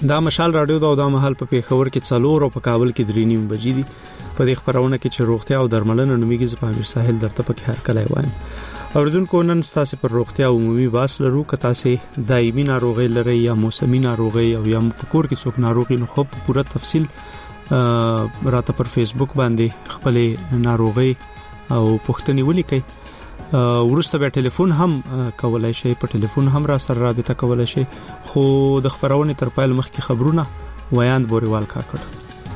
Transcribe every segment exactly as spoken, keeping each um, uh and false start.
دا مشال رادیو دا او دا مهال په پیښور کې څلور او په کابل کې درې نیم بجې دي. په دې خبرونه کې چې روغتیا او درملنه نومیږي ز په امیر ساحل درته پکې هر کله وایم. اوردونکو نن ستاسو پر روغتیا او عمومي باس لرو که تاسو دایمي ناروغي لرئ یا موسمي ناروغي او یا په کور کې څوک ناروغي نو خو په پوره تفصیل راته پر فیسبوک باندې خپل ناروغي او پوښتنې ولیکئ. ورسته به ټلیفون هم کولای شي، په ټلیفون هم را سره رابطه کولای شي. خو د خبرونې تر پایل مخکې خبرونه ویاند بوريوال کا کړ.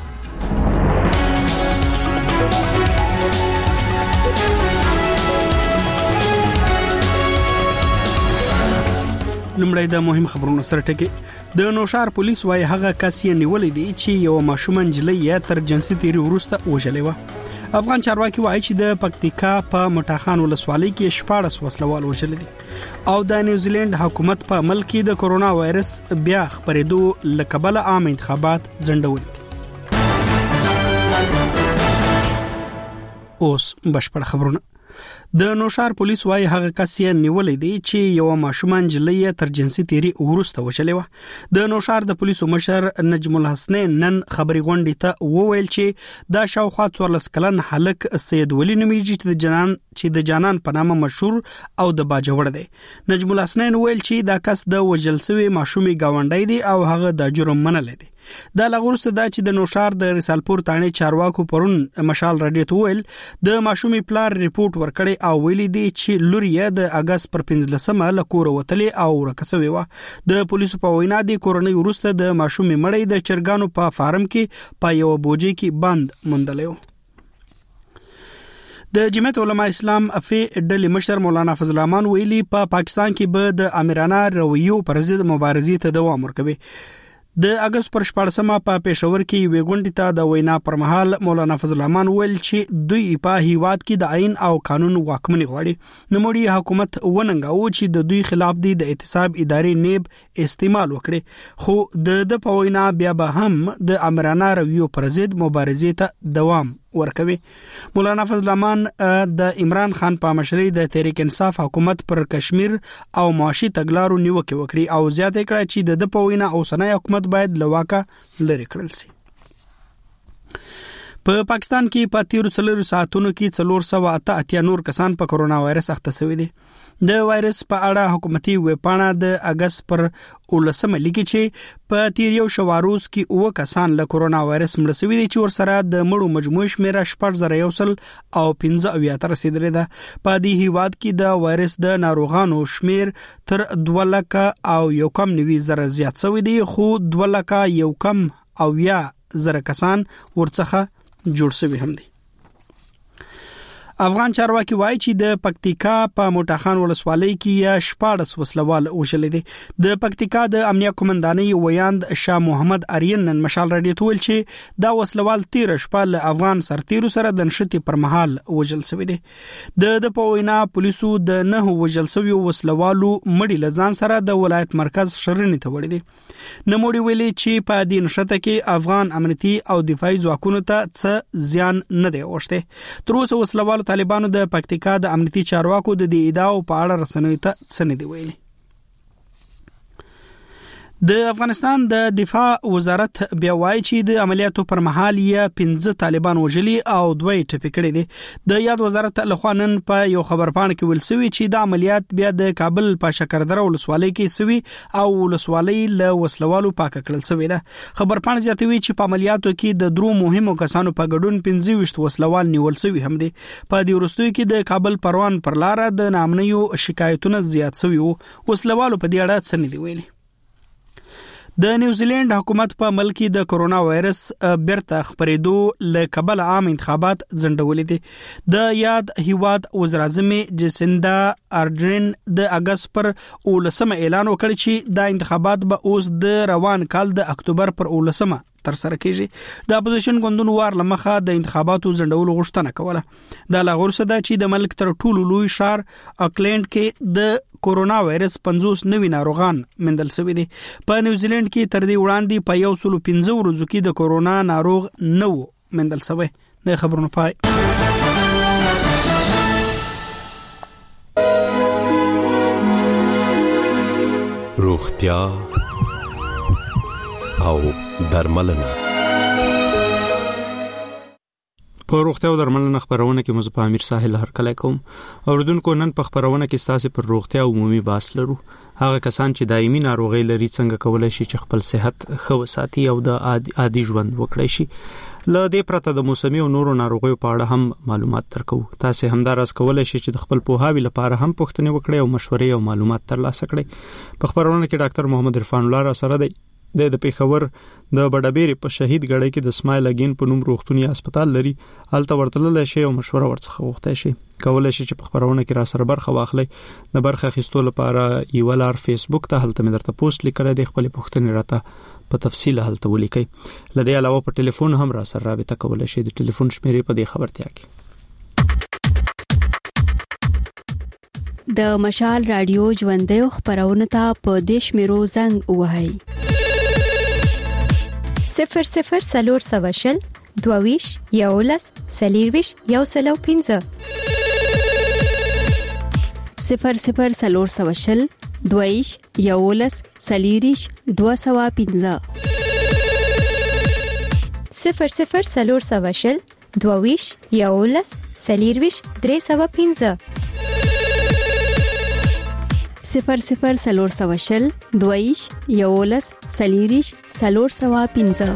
لمړی د مهم خبرونو سره ټکی. د نوشار پولیس وايي هغه کس یې نیولې دی چې یو ماشوم نجلۍ یې تر جنسي تیری وروسته وژلې و. افغان چارواکي وايي چې د پکتیکا په مټاخان ولسوالۍ کې شپاړس وسلوال وژل دي او د نیوزیلند حکومت په ملک کې د کورونا وایرس بیا خپرېدو لکبل عام انتخابات ځنډول. اوس بشپړ خبرونه. د نوشار پولیس وايي هغه کس یې نیولې دی چې یو ماشوم نجلۍ تر جنسي تیری وروسته وژلې و. د نوشار د پولیسو مشر نجم الحسنین نن خبري غونډې ته وویل چې دا شاوخوا څوارلس کلن هلک سید ولی نومیږي چې د جنان چې د جانان په نامه مشهور او د باجوړ دی. نجم الحسنین ویل چې دا کس د وژل شوی ماشومي گاونډي دی او هغه د جرم منل دی. دا لغورسته دا چې د نوشار د رسالپور تانې چارواکو پرون مشال رادیو ته ویل د ماشومي پلار ریپورت ورکړي او ویلي دي چې لور یې د اگست پر پنځلسمه له کور وتلې او ورکسوي و. د پولیسو په وینا د کورونی وروسته د ماشومي مړی د چرګانو په فارم کې په یو بوجي کې بند مندلې و. د جمعیت علماء اسلام افی ډلې مشر مولانا فضل الرحمن ویلي په پا پاکستان کې به د امرانه رویو پر ضد مبارزې ته دوام ورکوي. د اگست پر شپږمه په پېښور کې وی غونډې ته د وینا پر مهال مولانا فضل الرحمن ویل چې دوی په هیواد کې د آئین او قانون واکمني غواړي. نوموړي حکومت وننګاو چې د دوی خلاف دی د احتساب ادارې نیب استعمال وکړي، خو د د په وینا بیا به هم د امرانه رویو پر ضد مبارزې ته دوام ورکوي. مولانا فضل الرحمن د عمران خان په مشرۍ د تحریک انصاف حکومت پر کشمیر او معاشي تګلارو نیوکه وکړي او زیاته کړه چې د د په وینا اوسنۍ حکومت باید لواکه لري کړل شي. په پاکستان کې په تیرو څلورو ساعتونو کې څلور سوه اته اتیا نور کسان په کورونا وایرس اخته شوي دي. د وایرس په اړه حکومتي ویبپاڼه د اگست پر ولسمه لیکي چې په تیر یو شواروز کې اوه کسان له کورونا وایرس مړ شوي دي چې ورسره د مړو مجموعي شمیره شپږ زره یو سل او پنځه اویا ته رسیدلې ده. په دې هیواد کې د وایرس د ناروغانو شمیر تر دوه لکه او یو کم نوي زره زیات شوی دی، خو دوه لکه یو کم اویا زره کسان ورڅخه جوړ شوي هم دي. افغان چارواکي وایي چې د پکتیکا په موټاخان ولسوالۍ کې یا شپاړس وسلوال وژل دي. د پکتیکا د امنیه قومندانۍ ویاند شاه محمد اریان نن مشال رادیو ته ویل چې دا وسلوال تیر شپه له افغان سرتیرو سره د نشتی پر مهال وژل شوی دي. د د په وینا پولیسو د نه وژل شوی وسلوالو مړي لزان سره د ولایت مرکز شرنې ته وړي دي. نموړي ویلي چې په دې نشته کې افغان امنیتي او دفاعي ځواکونو ته څه زیان نه دی اوښته. تر اوسه وسلوالو طالبانو د پکتیکا د امنیتي چارواکو د دې ادعاو په اړه رسنیو ته څه نه دی ویلي. د افغانستان د دفاع وزارت بیا وایي چې د عملیاتو پر مهال یې پنځه طالبان وژلي او دوی ټپي کړي دي. د یاد وزارت لخوا نن په یو خبرپاڼه کې ویل شوی چې د عملیات بیا د کابل په شکردره ولسوالۍ کې شوی او ولسوالۍ له وسلوالو پاکه کړل شوی ده. خبرپاڼه زیاتوي چې په عملیاتو کې د درو مهمو کسانو په ګډون پنځه ویشت وسلوال نیول شوی هم دي. په دې وروستیو کې د کابل پروان پر لار د نامنیو شکایتونه زیات شوي وو. وسلوالو په دې اړه څه نه دی ویلي. د نیوزیلند حکومت په ملک کې د کورونا وایرس بیرته خپرېدو له کبل عام انتخابات ځنډولې دي. د یاد هیواد وزیر اعظم جسیندا ارډرن د اگست پر اولسمه اعلان وکړ چې دا انتخابات به اوس د روان کال د اکتوبر پر اولسمه تر سره کیږي. د اپوزیشن ګوندونو وار لمخه د انتخاباتو ځنډولو غوښتنه کوله. د لاغورسه ده چې د ملک تر ټولو لوی ښار اکلند کې د کورونا وایرس پنځوس نوي ناروغان مندل شوي دي. په نیوزیلند کې تر دې وړاندې په یو سلو پنځه ورځو کې د کورونا ناروغ نه و مندل شوی. د خبرونو پای. روغتیا او درملنه. په روغتیا او درملنه خبرونه کې مزه امیر ساحل هرکلی کوم. اوردونکو نن په خبرونه کې ستاسو پر روغتیا عمومي بحث لرو. هغه کسان چې دایمي ناروغي لري څنګه کولای شي چې خپل صحت ښه وساتي او د عادي ژوند وکړي شي. له دې پرته د موسمي او نورو ناروغیو په اړه هم معلومات درکو. تاسو همدارس کولای شي چې د خپل پوهاوي لپاره هم پوښتنې وکړئ او مشورې او معلومات ترلاسه کړئ. په خبرونه کې ډاکټر محمد عرفان الله را سره دی. د پیښور د بډابېری په شهید غړی کې د اسماعیل اگین په نوم روغتونی هسپتال لري. هلته ورتلل شي او مشوره ورڅخه غوښتای شي. کولای شي چې په خبرونه کې را سره برخه واخلي. د برخه اخیستلو لپاره یو لار فیسبوک ته هلته مې درته پوسټ لیکل دی. خپل پوښتنې راته په تفصیل هلته ولیکئ. لدې علاوه په ټلیفون هم را سره رابطه کولای شي. د ټلیفون شمیرې په دې خبرتیا کې د مشال رادیو ژوندې خبرونه ته په دیش میرو زنګ وهاي صفر صفر سلور سواشل دوویش یولس سلیرویش یو سلو پینزه صفر صفر سلور سواشل دوویش یولس سلیریش دو سوا پینزه صفر صفر سلور سواشل دوویش یولس سلیرویش درې سوا پینزه صفر صفر سلور سواشل دویش یولس سلیریش سلور سوا پینزه.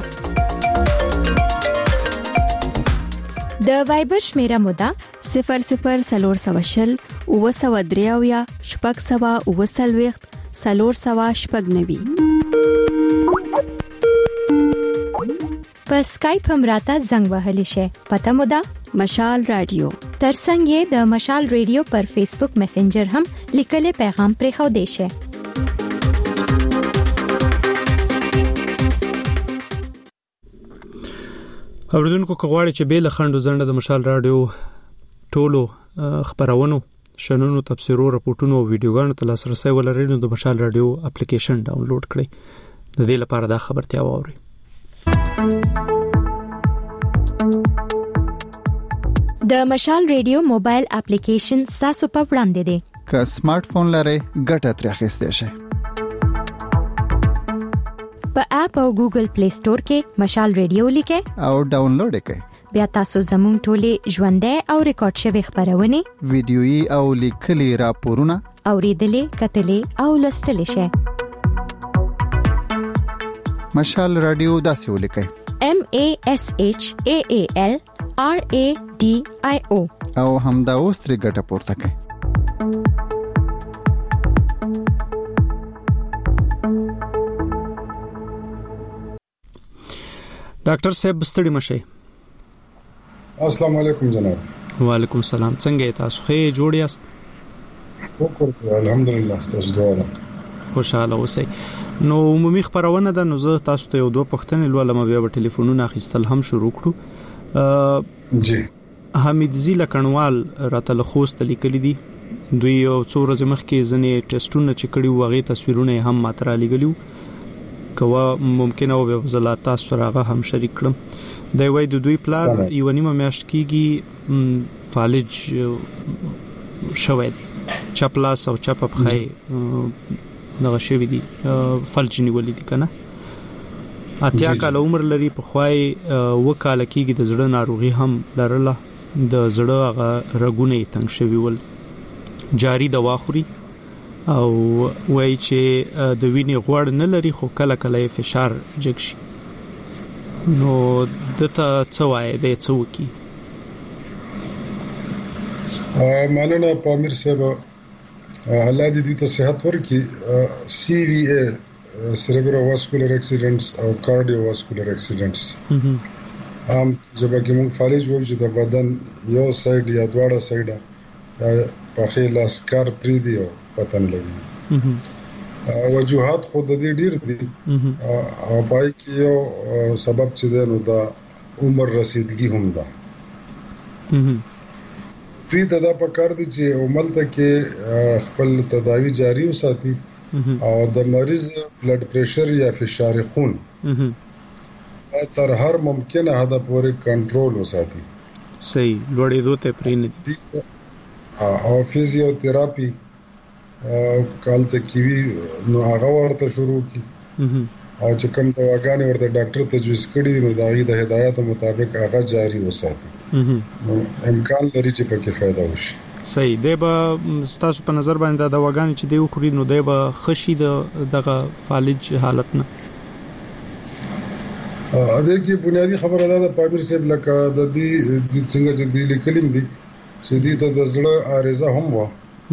د وایبر شمیره مودا صفر صفر سلور سواشل او سوا دریاویا شپږ سوا او سلويخت سلور سوا شپږ نوي. په سکایپ هم راته زنګ وهلی شي. پته مودا مشال رادیو. ترڅنګ یې د مشال رادیو پر فیسبوک میسنجر هم لیکل پیغام پرې خو دی شي. اوردونکو کغواړي چې بیل خندو زنده د مشال رادیو ټولو خبرونو شنونو تفسیرو راپورټونو او ویډیوګانو ته لاسرسي ولرئ نو د مشال رادیو اپلیکیشن ډاونلوډ کړئ. د دې لپاره دا خبرتیا واورئ. د مشال رادیو موبایل اپلیکیشن تاسو په وړاندې دی. که سمارټ فون لرئ ګټه ترې اخیستئ شئ. په اپ او ګوګل پلی سٹور کې مشال رادیو لیکئ او ډاونلوډ کړئ. بیا تاسو زموږ ټولې ژوندۍ او ریکارډ شوی خبرونه ویډیويي او لیکلي راپورونه اوریدلې کتلې او لوستلې شئ. مشال رادیو داسې ولیکئ M A S H A A L R A D I O او همدا اوس ترې ګټه پورته کړئ. ډاکټر صاحب ستړي مشه. السلام علیکم جناب. وعلیکم السلام. څنګه تاسو ښه جوړ یاست؟ شکر دی الحمدلله. تاسو دواړه خوشاله اوسئ. نو عمومي خبرونه ده. نو زه تاسو ته یو دوه پوښتنې لولم بیا په ټلیفونونو اخیستل هم شروع کړو. جی حمید زیلا کنوال راته لخوست لیکلي دي. دوی یو څو ورځې مخکې ځنې ټیسټونه چې کړي وو هغه تصویرونه هم ماته رالیږلي کوا ممکنه او به زلات تاسو راغه هم شریک کړم. دا وای د دوی پلان یو نیمه میاشت کېږي فالج شوی دی. چپلاس او چپ بخای دغه شوی دی فلج نیولې دي کنه. اتیا کال عمر لري. په خوای وکاله کېږي د زړه ناروغي هم لرله. د زړه هغه رګونه تنګ شوی ول. جاری دوا خوري او وای چې د وینې غوړ نه لري خو کله کله فشار جګ شي. نو دته څه وای د څه وکی؟ مالنا پامیر صاحب الله دې دې ته صحت ورکړي. سی وی ا سیریبروواسکولر اکسیډنټس او کارډیوواسکولر اکسیډنټس هم جبه کې مونږ فالج وایو چې د بدن یو سایډ یا دواړه سایډ په خې لاس کار پری دی او پتن لګي. وجوهات خود دې ډیر دي او پای کې یو سبب چې ده نو دا عمر رسیدګي هم ده. دوی ته دا پکار دي چې عمل ته کې خپل تداوی جاری وساتي او د مریض بلډ پریشر یا فشار خون تر هر ممکنه حد پورې کنټرول وساتي. صحیح لوړې دوته پرې دي او فزیوتراپي کال ته کیوي نو هغه ورته شروع کی او چې کوم دواګانې ورته ډاکټر تجویز کړي نو د هغې د هدایاتو مطابق هغه جاری وساتي نو امکان لري چې پکې فایده وشي. صحیح دی. به ستاسو په نظر باندې د دواګانې چې دی وخوري نو دی به خشي د دغه فالج حالت نه؟ ا دې کې بنیادی خبره ده د پامیر صاحب لکه د دې د څنګه چې دی لیکلم دي چې دې ته د زړه عارضه هم و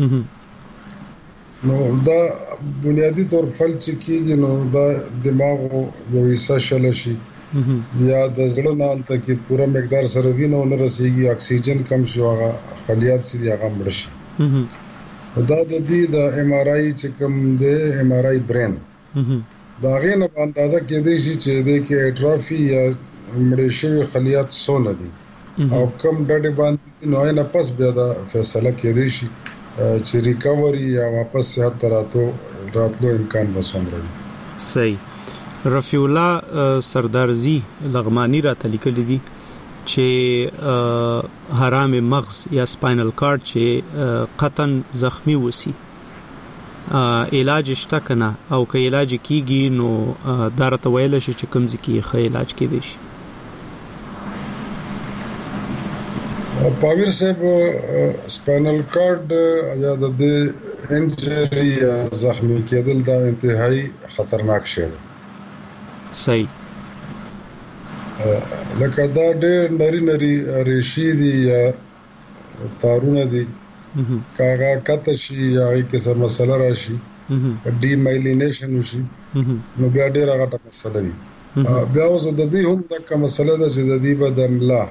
نو دا بنیادی طور فلج کېږي نو دا دماغ یو حصہ شل شي یا د زړه نال ته کې پوره مقدار سره وینه نه رسیږي اکسیجن کم شي هغه خلیات چې هغه مړ شي. دا د دې د ایم آر آی چې کوم د ایم آر آی برین دا غینه په اندازه کې دی چې د کې اټرافي یا مړ شوی خلیات سونه دي او کم ډډه باندې نو نه پس بیا دا فیصله کې دی شي چې ریکاوري یا واپس صحت راتلو راتلو امکان وسومره. صحیح. رفیع الله سردارزی لغمانی را تلیکل دي چې حرام مغز یا سپاینل کارډ چې قطن زخمی وسی علاج شته کنه او که علاج کیږي نو دارته ویل شي چې کوم ځکه یې ښه علاج کېدی شي؟ پامیر صاحب سپاینل کارډ یا د انجری یا زخمی کېدل دا انتهایی خطرناک شی دی. صحیح. لکه دا ډېر نری نری ریشي دي یا تارونه دي کاغه کته شي یا کې څه مسله راشي ډی مایلینیشن وشي نو بیا ډېر هغه ټکه مسله وي. بیا اوس د دې هم د کوم مسله ده چې د دې بدملا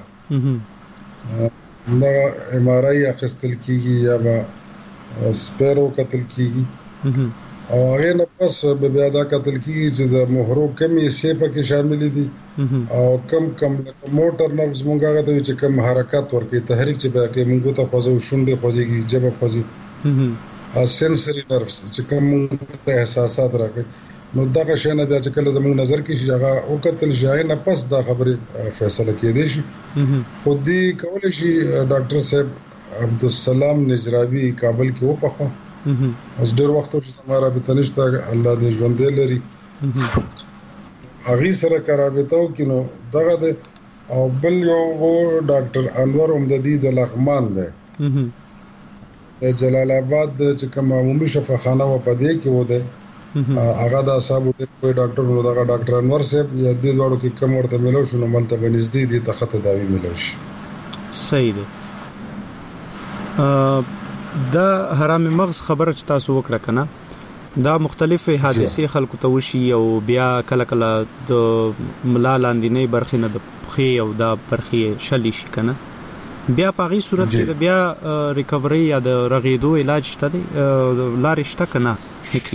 دا ایم آر آی اخستل کیږي یا با سپیرو قتل کیږي او هغه نه پس به بیا دا قتل کیږي چې د مهرو کمی سیپه کې شامل دي او کم کم موټر نروز مونږه غته چې کم حرکت ورکې تحریک چې بیا کې مونږ ته خوځو شونډې خوځيږي جبه خوځي ا سنسوري نروز چې کم ته احساسات راکې نو دا شي نه بیا چې کله زموږ نظر کې شي هغه او قتل شای نه پس دا خبره فیصله کېدې شي. خودي کول شي ډاکټر صاحب عبدالسلام نجرابي کابل کې و پخوا اوس ډېر وخت چې زموږ رابطه نشته الله دې ژوند لري هغه سره کرابطو کینو دغه د او بل یو ډاکټر انور امدادي د لغمان ده د جلال آباد چې کوم عمومي شفاخانه و پدې کې و ده هغه د اصحاب د کوئی ډاکټر نو دغه ډاکټر انور صاحب یا دې وړو کې کوم ورته ملو شو نو ملته بنزدې دي ته خطه داوی ملو شي. صحیح ده. دا حرام مغز خبره چې تاسو وکړه کنه دا مختلفه حادثې خلکو ته وشي او بیا کله کله د ملا لاندینې برخې نه د پخې او د برخې شلی شي کنه بیا په هغه صورت کې بیا ریکوري یا د رغیدو علاج شته دی لارې شته کنه هکې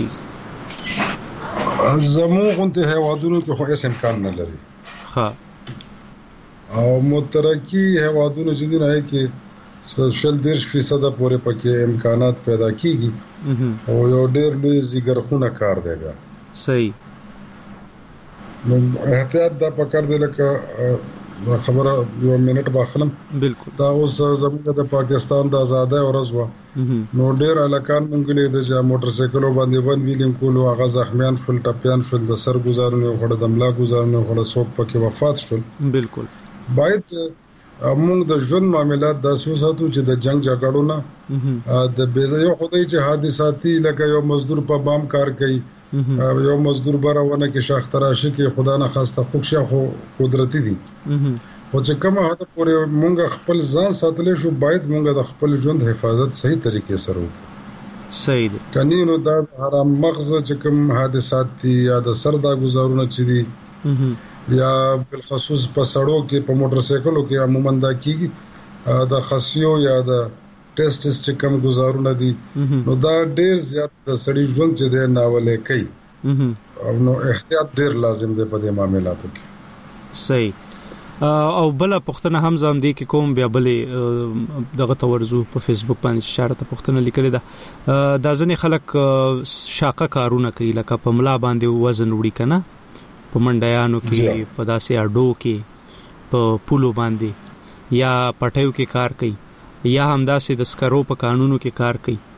زموږ ته هوادونو کې خو هیڅ امکان نه لري. ها او مترقی هوادونو چې دی نه کې شل دیرش فیصد پورې پکې امکانات پیدا کیږي او یو ډېر لوی زیګرخونه کار دی. صحیح. نو احتیاط دا پکړ دی لکه خبره یو منټ باخلم بالکل دا اوس زموږ د پاکستان د آزادۍ ورځ و نو ډېر الکان مونږ له د موټر سایکلو باندې ون ویلینګ کولو هغه زخمیان شول ټپيان شول د سر گزارنه خړه د ملا گزارنه خړه څوک پکې وفات شول. بالکل. باید موږ د ژوند معاملات د سوساتو چې د جنگ جګړو نه د بیزایو خدای چې حادثاتي لکه یو مزدور په بام کار کوي یو مزدور برونه کې شاخ تراشي کې خدا نه خواسته خوښه خو قدرتي دي او چې کومه هدا پورې موږ خپل ځان ساتل شو باید موږ د خپل ژوند حفاظت صحیح طریقې سره وکړو. صحیح دي. کني نو دا حرام مغز چې کوم حادثات دي یا د سردا گزارونه چي دي یا بل خصوص په سړو کې په موټر سایکلو کې عموما دا کیږي د خصیو یا د ټیسټس چې کوم گزارونه دي نو دا ډېر زیات د سړي ژوند چې دی ناولې کوي او نو احتیاط ډېر لازم دی په دې معاملاتو کې. صحیح. او بل پښتنه هم زم دي کې کوم بیا بلې دغه تورزو په فیسبوک باندې اشاره ته پښتنه لیکل ده دا ځنې خلک شاقه کارونه کوي لکه په ملا باندې وزن وړي کنه په منډیانو کې په داسې اډو کې په پولو باندې یا پټیو کې کار کوي یا همداسې د سکرو په قانونو کې کار کوي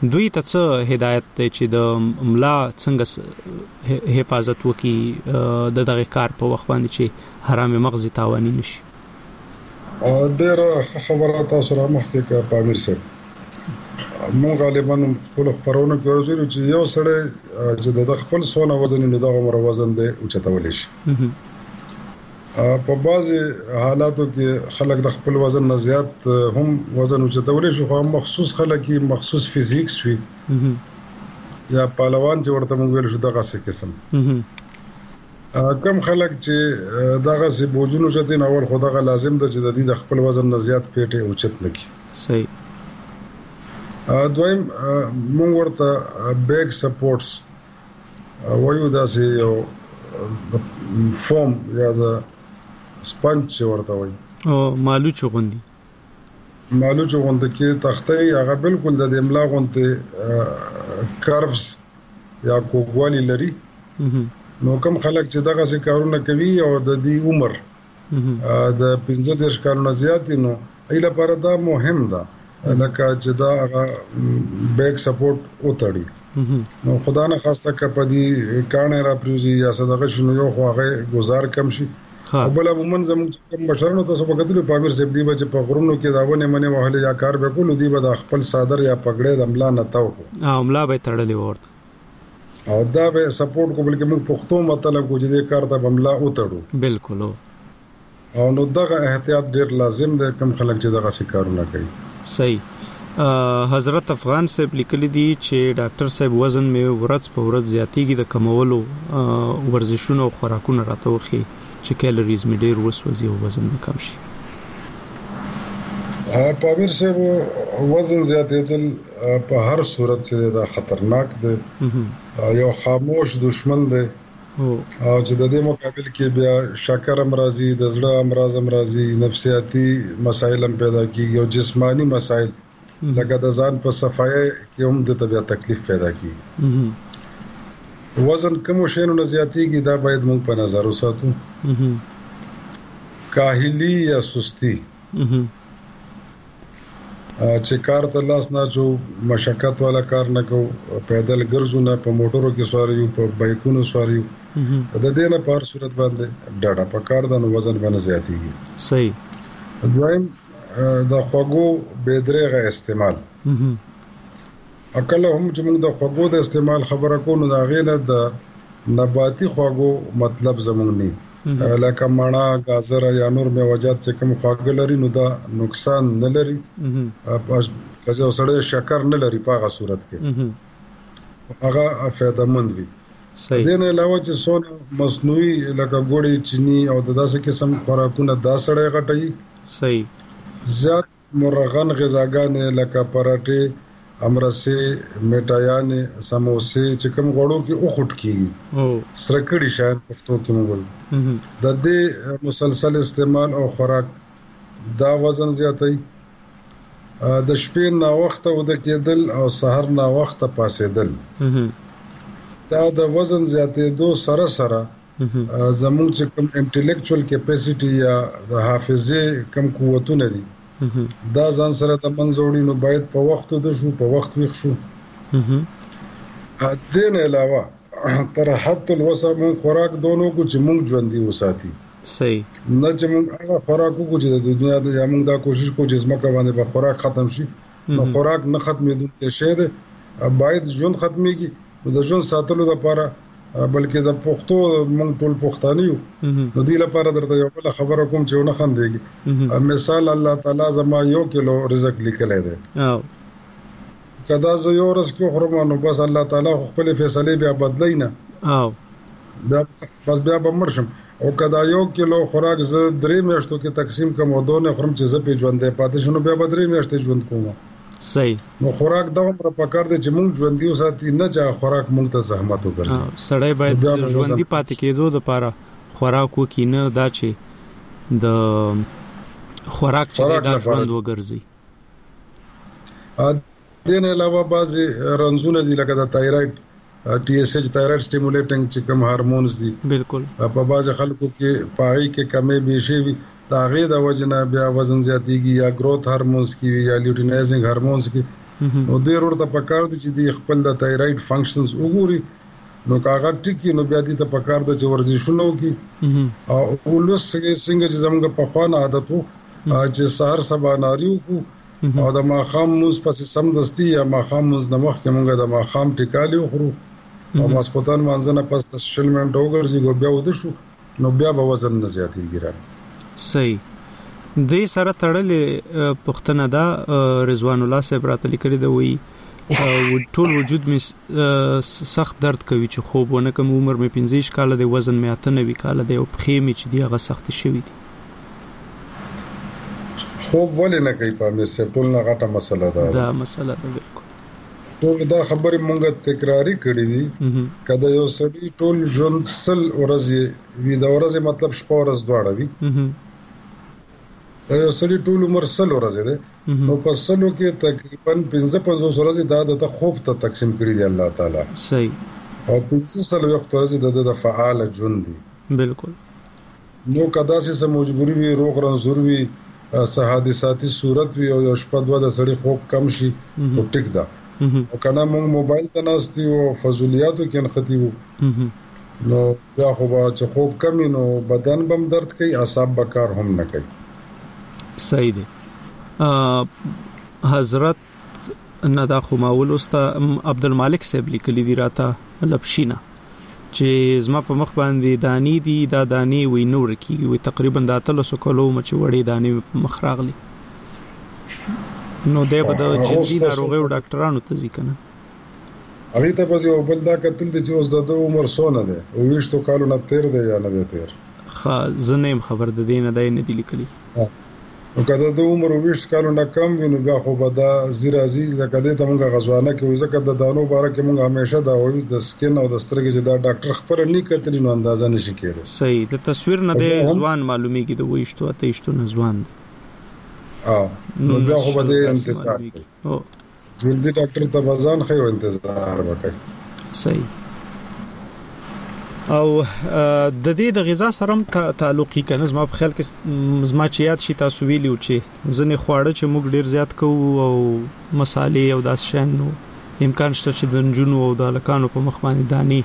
دوی ته څه هدایت دی چې د ملا څنګه حفاظت وکړي د دغه کار په وخت باندې چې حرام مغز تاواني نشي؟ ډېر خبره تاسو را مخکې کا پامیر صاحب، مونږ غالبا خپل خبرونه کوو چې یو سړی چې د خپل سونه وزن نه دغه مر وزن دی او چتول شي. په بعضي حالاتو کې خلک د خپل وزن نه زیات هم وزن او چتول شي، خو مخصوص خلک کې مخصوص فزیکس وي یا پهلوان چې ورته موږ ویل شو دغه څه قسم کم خلک چې دغه سي بوجونو چته نه ور خدغه لازم ده چې د دې د خپل وزن نه زیات پیټه او چت نکي. صحیح. دویم موږ ورته بیک سپورټس وایو داسې یو فوم یا د سپنج ورته وایي او مالو چغوندي مالو چغوند کې تختې هغه بالکل د املا غونته کارفز یا کوګوالی لري. نو کوم خلک چې دغه څه کارونه کوي او د دې عمر د پنځه دیرش کالونو زیات نو ایله پر دا مهم ده لکه چې دا هغه بیک سپورټ وتړي. نو خدا نه خواسته کپدي کانه را پروزي یا صدقه شنو یو خو هغه گزار کم شي. او بل عموما زموږ کوم بشرونو تاسو په کتلو پامیر سیب دی چې په غرونو کې داونه منه وهله یا کار به کول دی به د خپل صادر یا پګړې د املا نه تاو کو املا به تړلې ورته او دا به سپورټ کو بلکې موږ پښتو مطلب کو چې د کار ته املا وتړو. بالکل. او نو دغه احتیاط ډیر لازم دی کوم خلک چې دغه څه کارونه کوي. صحیح. حضرت افغان صاحب لیکلي دي چې ډاکټر صاحب وزن مې ورځ په ورځ زیاتېږي د کمولو ورزشونو او خوراکونو راته وخی چې کیلریز مې ډیر وسوځي او وزن مې کم شي. پامیر صاحب وزن زیاتېدل په هر صورت کې دا خطرناک دی، یو خاموش دشمن دی او چې د دې مقابل کې بیا شکر امراضي، د زړه امراض امراضي، نفسیاتي مسائل هم پیدا کیږي او جسمانی مسائل لکه د ځان په صفای کې هم د طبيعت تکلیف پیدا کیږي. وزن کوم شینو نه زیاتېږي دا باید موږ په نظر وساتو. کاهلی یا سستی چې کار ته لاس نه جو مشقت والا کار نه کو، پیدل ګرځو نه، په موټرو کې سواریو، په بایکونو سواریو، د دې نه په هر صورت باندې ډاډه په کار د وزن باندې زیاتېږي. صحیح. دویم د خوږو بېدرېغه استعمال. اکل هم چې موږ د خوږو د استعمال خبره کوو دا غینه د نباتي خوږو مطلب زموږ نه لکه مڼه، گازر یا نور میوه‌جات چې کوم خواږه لري نو دا نقصان نه لري. که یو سړی شکر نه لري په هغه صورت کې هغه فایده مند وي. صحیح. دین علاوه چې څونه مصنوعي لکه ګوړې، چینی او داسې قسم خوراکونه دا سړی غټي. صحیح. زیات مرغن غذاګانې لکه پراټې، امرسه، میټایانې، سموسې چې کوم غوړو کې او خټ کیږي او سرکړی شاید پښتو کې موږ د دې مسلسل استعمال او خوراک دا وزن زیاتوي. د شپې نا وخت او د کېدل او سحر نا وخت پاسېدل دا د وزن زیاتېدو سره سره زموږ چې کوم انټلیکچوال کیپاسټي یا د حافظه کم قوتونه دي دا ځان سره د منځوړي نو باید په وخت د شو په وخت ویښ شو. دین علاوه تر حد الوسع مون خوراک دونو کو چې مونږ ژوندۍ وساتي. صحیح. نه چې مونږ هغه خوراک کو چې د دنیا د یا مونږ دا کوشش کو چې زمکه باندې به خوراک ختم شي. نو خوراک نه ختمېدونکې شی دی، باید ژوند ختمېږي. د ژوند ساتلو لپاره بلکې د پښتو مونږ ټول پښتانه یو نو دې لپاره درته یو بل خبره کوم چې ونه خندېږي. مثال الله تعالی زما یو کیلو رزق لیکلی دی او کدا زه یو ورځ کې خورم نو بس الله تعالی خپل فیصله بیا بدلی نه او بیا بس بیا به مرشم. او کدا یو کیلو خوراک زه درې میاشتو کې تقسیم کوم او دونه خورم چې زه په ژوندې پاتې شنو بیا به درې میاشتې ژوند کوم. صحیح. نو خوراک دا هم په کار دی چې موږ ژوندۍ وساتي، نه چې خوراک موږ ته زحمت وګرځي. سړی باید ژوندۍ پاتې کېدو لپاره خوراک وکړي، نه دا چې د خوراک چې دا ژوند وګرځي. دین علاوه بعضی رنزونه دي لکه د تایراید، ټي اس ایچ تایراید سټیمولیټینګ چې کوم هارمونز دي. بالکل. په بعض خلکو کې پای کې کمې به شي دا غي د وجنه بیا وزن زیاتېږي یا گروث هارمونز کې یا لیوټینایزینګ هارمونز کې نو د ورته پکار دي چې د خپل د تایراید فنکشنز وګوري نو کاغه ټکی نو بیا دې ته پکار د ورزشونو کې او ولوس څنګه چې زموږ په خوانه عادت وو چې سحر سبا ناریو کو او د ماخام موز پسې سم دستی یا ماخام موز د مخ کې مونږه د ماخام ټیکالی خورو او ماسپوتان مانځنه پس د شل منټ وګرځي بیا ود شو نو بیا به وزن نه زیاتېږي را صحیح د سره تړلې پښتنه دا رضوان الله صاحب راته لیکلي دی وی ټول وجود می سخت درد کوي چې خوب ونه کوم عمر می پنځه کال دی وزن می اته نوي کال دی او پخې می چې دی هغه سخت شوی دی خوب ولې نه کوي په مې سره ټول نه غټه مسله ده دا مسله ده بالکل ټول دا خبره مونږه تکراری کړې دي کله یو سړی ټول ژوند سل ورځې وی دا ورځې مطلب شپه ورځ دواړه وي یو سړی ټول عمر سل ورځې ده نو په سلو کې تقریبا پنځه پنځوس ورځې دا د خوب ته تقسیم کړی دی الله تعالی صحیح او پنځه سل وخت ورځې د فعال ژوند دي بالکل نو کدا سه مجبوری وي روغ رنځور وي حادثاتي صورت وي او شپه دوا د سړی خوب کم شي او ټیک ده او کنه مونږ موبایل ته ناستي او فضولیاتو کې نختی وو نو بیا خو به چې خوب کمی نو بدن بم درد کوي اعصاب به کار هم نه کوي صحیح دی حضرت ندا خو ماول استاد عبدالمالک صاحب لیکلی دی راته لپشینا چې زما په مخ باندې دانی دي دا دانی وې نور کیږي وې تقریبا د اتلسو کلو مچ وړي دانی په مخ راغلي نو دې په د جلدی ناروغي او ډاکټرانو ته ځکنه هغه ته په یو بل دا کتل دي چې اوس د عمر سونه ده او ویشتو کالو نه تیر دی یا نه تیر خا زنیم خبر د دینه دای نه دی لیکلي نو کله د عمر ویشت کالو نه کم وینو بیا خو به دا زیرازي لکه دې ته مونږه غزوانه کې ځکه د دانو باره کې مونږ همیشه دا وایو د سکین او د سترګې چې دا ډاکټر خبر نه کتلی نو اندازه نشي کېدای صحیح د تصویر نه د ځوان معلومیږي د ویشتو اته ویشتو نه ځوان اه نو بیا خو به د انتظار او جلدی ډاکټر ته بازان خو انتظار وکړي صحیح او د دې د غذا سره تعلق کنه زما په خیال کې زما چې یاد شي تاسو ویلو چې ځنې خواړه چې موږ ډیر زیات کوو او مصالې او داس شین نو امکان شته چې د نجونو او د لکانو په مخ باندې دانی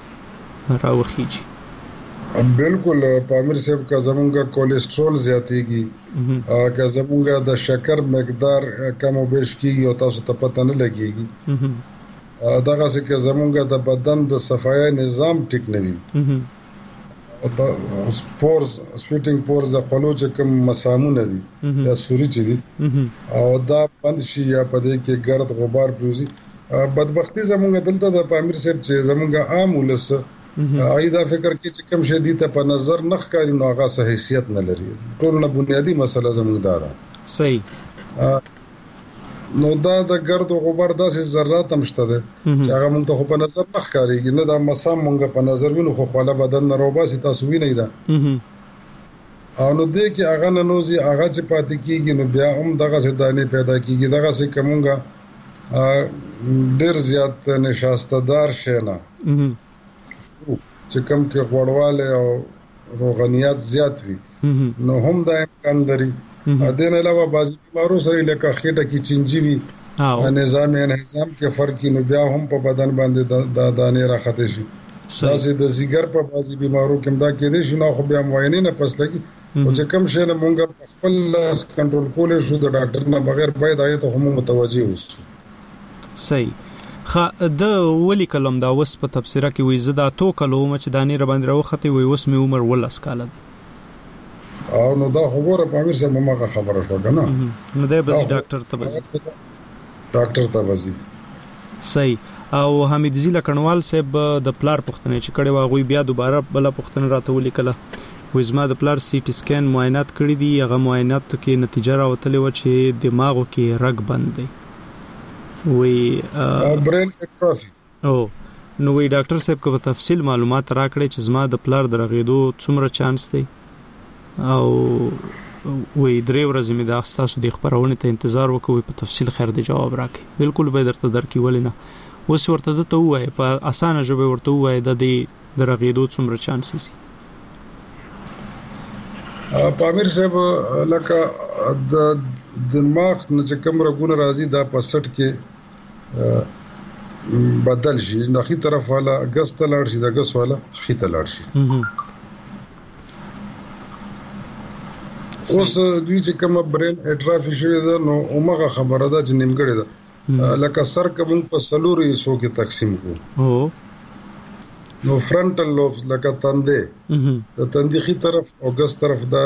راوخیږي بالکل پامیر صاحب کا زمونږه کولیسټرول زیاتېږي او کا زمونږه د شکر مقدار کم او بیش کیږي او تاسو ته پته نه لګيږي دغه څه کې زمونږه د بدن د صفایي نظام ټیک نه وي او د سپورز سپیټینګ پورز د خلو چې کوم مسامونه دي یا سوري چې دي او دا بند شي یا پدې کې ګرد غبار پروزي بدبختی زمونږه دلته د پامیر صاحب چې زمونږه عام ولس ایدا فکر کې چې کوم شدي ته په نظر نخ کاری نو هغه څه حیثیت نه لري ټول نه بنیادی مسله زمونږ دا ده صحیح نو دا د ګرد او غبار داسې ذرات هم شته ده چې هغه موږ ته په نظر نه ښکاریږي نه دا مسام موږ په نظر وینو خو خپل بدن نه روباسي تاسو وینئ دا او نو دې کې هغه ننوزي هغه چې پاتې کیږي نو بیا هم دغه څه دانې پیدا کیږي دغه څه کومګه ډیر زیات نشاستدار شینه چې کوم کې غوړواله او روغنیات زیات وي نو هم دا امکان لري ا دین علاوه بعضی بیمارو سره لکه خېټه کې چنجي وي او نظام انهضام کې فرق نو بیا هم په بدن باندې د دانې راخته شي ساسي د زیګر په بعضی بیمارو کې دا کې دي شنو خو بیا معاینه نه پس لګي او چې کوم شی نه مونږ خپل کنټرول کولای شو د ډاکټر نه بغیر باید آیت هم متوجي اوسو صحیح خا د ولي کلم دا وس په تفسیره کې وې زدا تو کلم چې دانې ر باندې راوخته وې وس می عمر ولس کاله او نو دا خبره په امیر سره مماغه خبره شو کنه نو دا به ډاکټر ته بزي ډاکټر ته بزي صحیح او حمید زیلا کڼوال صاحب د پلار پښتنه چې کړي واغوي بیا دوباره بل پښتنه راته ولیکله وې زما د پلار سی ټي سکین معاینات کړی دي هغه معاینات کې نتیجه راوتلې و چې دماغو کې رګ بند دی وې برین اټرافي او نو وې ډاکټر صاحب کو په تفصیل معلومات راکړي چې زما د پلار درغېدو څومره چانس دی او وې درې ورځې مې د تاسو د خبرونه ته انتظار وکوي په تفصیل خیر دی جواب راکړي بالکل به درته درکې ولینه اوس ورته ته وای په اسانه ژبه ورته وای د دې درغېدو څومره چانسز پامیر صاحب لکه د دماغ نه چې کوم رګونه راځي دا په سټ کې بدل شي، د خي طرف والا ګس ته لاړ شي، د ګس والا خي ته لاړ شي. اوس دوی چې کوم برین اټرافي شوی ده نو اومغه خبره ده چې نیمګړې ده. لکه سر کوم په سلورو حصو کې تقسیم کو. نو فرنټل لوبس لکه تندې د تندې خي طرف او ګس طرف دا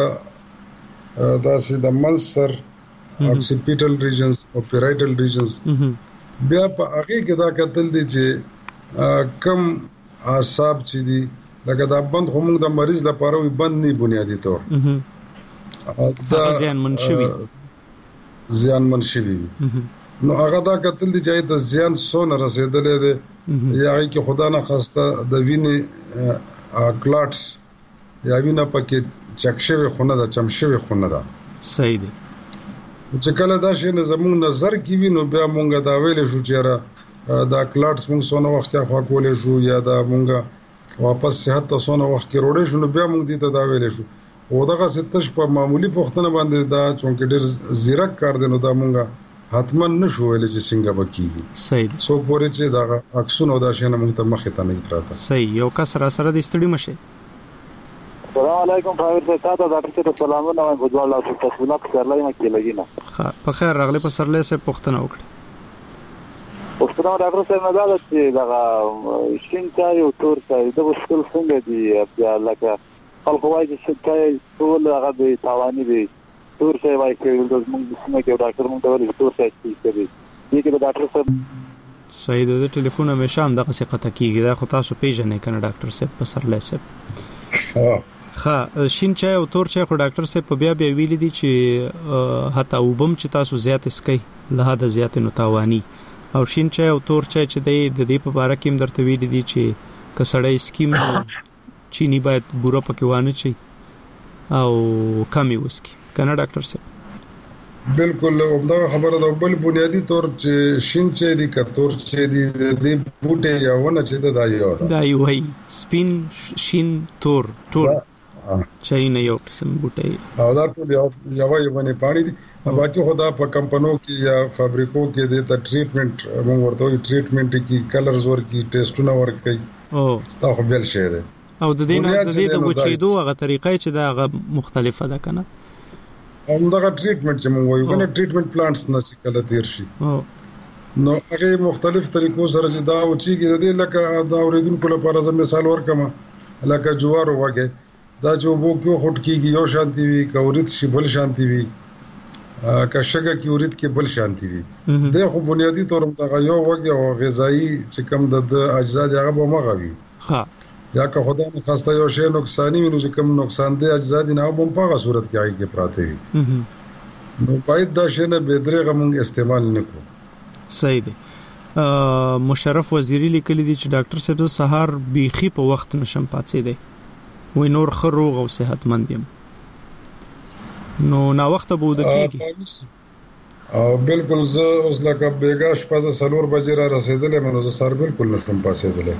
دا سي د منسر اوکسیپیټل ریجنز او پیرایټل ریجنز. بیا په هغه کې دا کتل دي چې کم اعصاب چې دي لکه دا بند همغه د مریض لپاره وي بند نه بنیادی طور دا زیان منشوي زیان منشوي نو هغه دا کتل دي چې د زیان سونه رسیدلې ده یا کې خدا نه خواسته د وینې کلاټس یا وینه پکې چکشوي خونه ده چمشوي خونه ده. صحیح دي. چې کله دا شی نه زموږ نظر کې وینو بیا مونږه دا ویلې شو چې را دا کلاټس مونږ سونه وخت کې خوا کولې شو یا دا مونږه واپس صحت ته سونه وخت کې روړې شو نو بیا مونږ دې ته دا ویلې شو او دغه ستش په معمولی پوښتنه باندې دا چونکې ډېر زیرک کار دی نو دا مونږه حتما نشو ویلې چې څنګه وکیږي. صحیح. سو پورې چې دا عکسونه دا شی نه مونږ ته مخې ته نه پراته. صحیح. یو کس را سره د ستړي مشه. السلام علیکم فایر صاحب، تاسو د ډاکټر صاحب سلامونه وایم. غوډواله تاسو په نک سره لای مکه لګینا. ها په خیر راغلی په سرلې سه پښتنه وکړه. پښتنه ډاکټر صاحب نه دا چې دا شین چای او تور چای د وسکل څنګه دی بیا لکه خلک وایي چې شین چای ټول هغه دی تاوانی دی، تور چای وایي چې د موږ د سیمه کې ډاکټر موږ ته وایي تور چای څه دی. دې کې ډاکټر صاحب صحیح د ټلیفون همیشه هم دغه څه قطع کیږي. دا خو تاسو پیژنې کنه ډاکټر صاحب په سرلې سه. ها ها شین چای او تور چای خو ډاکټر صاحب په بیا بیا ویل دي چې حتی وبم چې تاسو زیات اسکي له حد زیات نو تاوانی او شین چای او تور چای چې د دې په اړه کې درته ویل دي چې کسړې سکیم چینی باید بورا پکې وانه چي او کمی وسکي کنه ډاکټر صاحب. بالکل دا خبره ده. بل بنیادی طور چې شین چای دي که تور چای دي د بوټي یا ونه چې دا یو ده دا یو هي سپین شین تور ټول چای نه یو قسم بوټي او دا ټول یو یو باندې پانی دي. باقي خدا په کمپنیو کې یا فابریکو کې د ټریټمنټ موږ ورته ټریټمنټ کې کلرز ورکی ټیسټونه ورکی او دا خو بل شی ده او د دې نه د دې د وچېدو هغه طریقې چې دا هغه مختلفه ده کنه. همدغه ټریټمنټ چې موږ وایو کنه ټریټمنټ پلانټس نه چې کله تیر شي نو هغه مختلف طریقو سره چې دا او چې د دې لکه دا اوریدونکو لپاره زه مثال ورکم لکه جوار وګه دا چې وبو کې هټ کېږي یو شانتي وي کورید شي بل شانتي وي کښګه کې اورید کې بل شانتي وي. دا خو بنیادی طور متغیر یو وګه او غذایی چې کوم د اجزا دی هغه به مغوي ها یا که خدای نه خواسته یو شی نقصانی ویني چې کوم نقصان دی اجزا دي نه په هغه صورت کې هغه کې پراته وي نو باید دا شی نه به درېغه مونږ استعمال نکړو. صحیح دی. مشرف وزیری لیکلی دی چې ډاکټر صاحب سحر بیخي په وخت نشم پاتې دی وې نور خروغ او صحتمند یم نو نا وخت به د کېږي. او بالکل زه اوس لکه بیګاش پازه سلور بجې را رسیدلې مې نو زه سر بالکل نشم پاسېدلې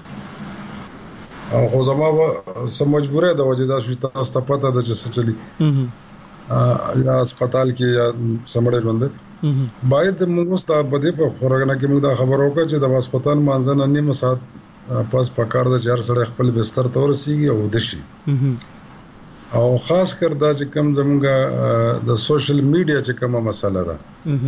او خو زما سم مجبورې د وجه دا شو تاسو ته پته ده چې څه چلی یا هسپتال کې یا سمړې ژوند باید موږ ست په دې په خورګنه کې موږ دا خبر وکړو چې د هسپتال مانځنه نیمه ساعت پس پکار د چار سره خپل بستر ته ورسیږي او دشي او خاص کر دا چې کوم زموږه د سوشل میډیا چې کومه مسله ده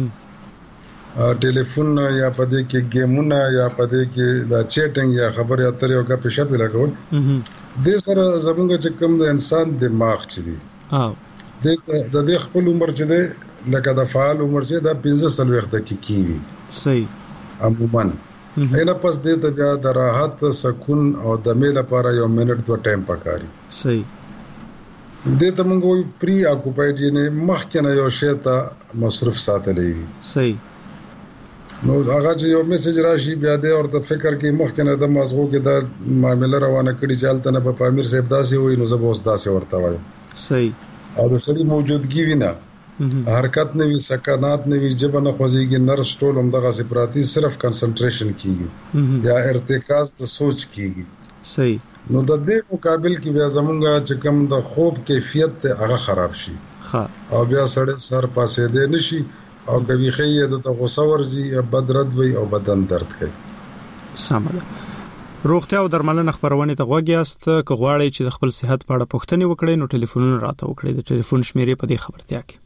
ټلیفون یا پدې کې گیمونه یا پدې کې دا چیټینګ یا خبرې اترې او غږ پېښه پیلا کول د سره زموږه چې کوم د انسان دماغ چي دي اه د د خپل عمر چې ده لکه د فعال عمر چې دا پنځه سل وخت کې کیږي. صحیح. عموما اینا پس دې ته بیا د راحت سکون او د میل لپاره یو منټ دوه ټایم پکاري. صحیح. دې ته موږ وی پری اکوپایډ نه مخکنه یو شی ته مصرف ساتلې. صحیح. نو هغه چې یو میسج راشي بیا دې ورته فکر کې مخکنه د مازغو کې دا معاملې روانه کړي چالت نه په امیر صاحب داسې وي نو زبوس داسې ورته وایم. صحیح. او د سړي موجودګي وینا حرکت نه وي سکانات نه وي جبه نه خوځيږي نرس ټول هم دغه سپراتی صرف کنسنټریشن کیږي یا ارتکاز ته سوچ کیږي. صحیح. نو د دې مقابل کې بیا زمونږه چې کوم د خوب کیفیت ته هغه خراب شي ها او بیا سړی سر پاسې دې نشي او کوي خې د غوسه ورزي بدرد وي او بدن درد کوي. سمه روغتیا او درملنه خبرونه ته غوږیاست. که غواړئ چې د خپل صحت په اړه پوښتنه وکړئ نو ټلیفونونه راته وکړئ. د ټلیفون شمیرې په دې خبرتیا کې.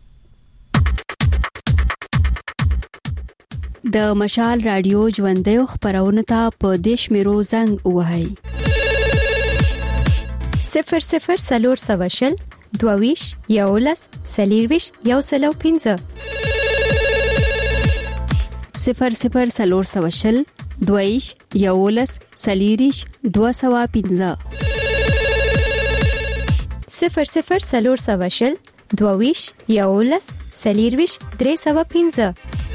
د مشال رادیو ژوندۍ خبرونه ته په دیش میرو زنګ وهاي صفر صفر سلور سواشل دوویش یولس سلیرویش یو سلو پینزه صفر صفر سلور سواشل دویش یولس سلیریش دو سوا پینزه صفر صفر سلور سواشل دوویش یولس سلیرویش درې سوا پینزه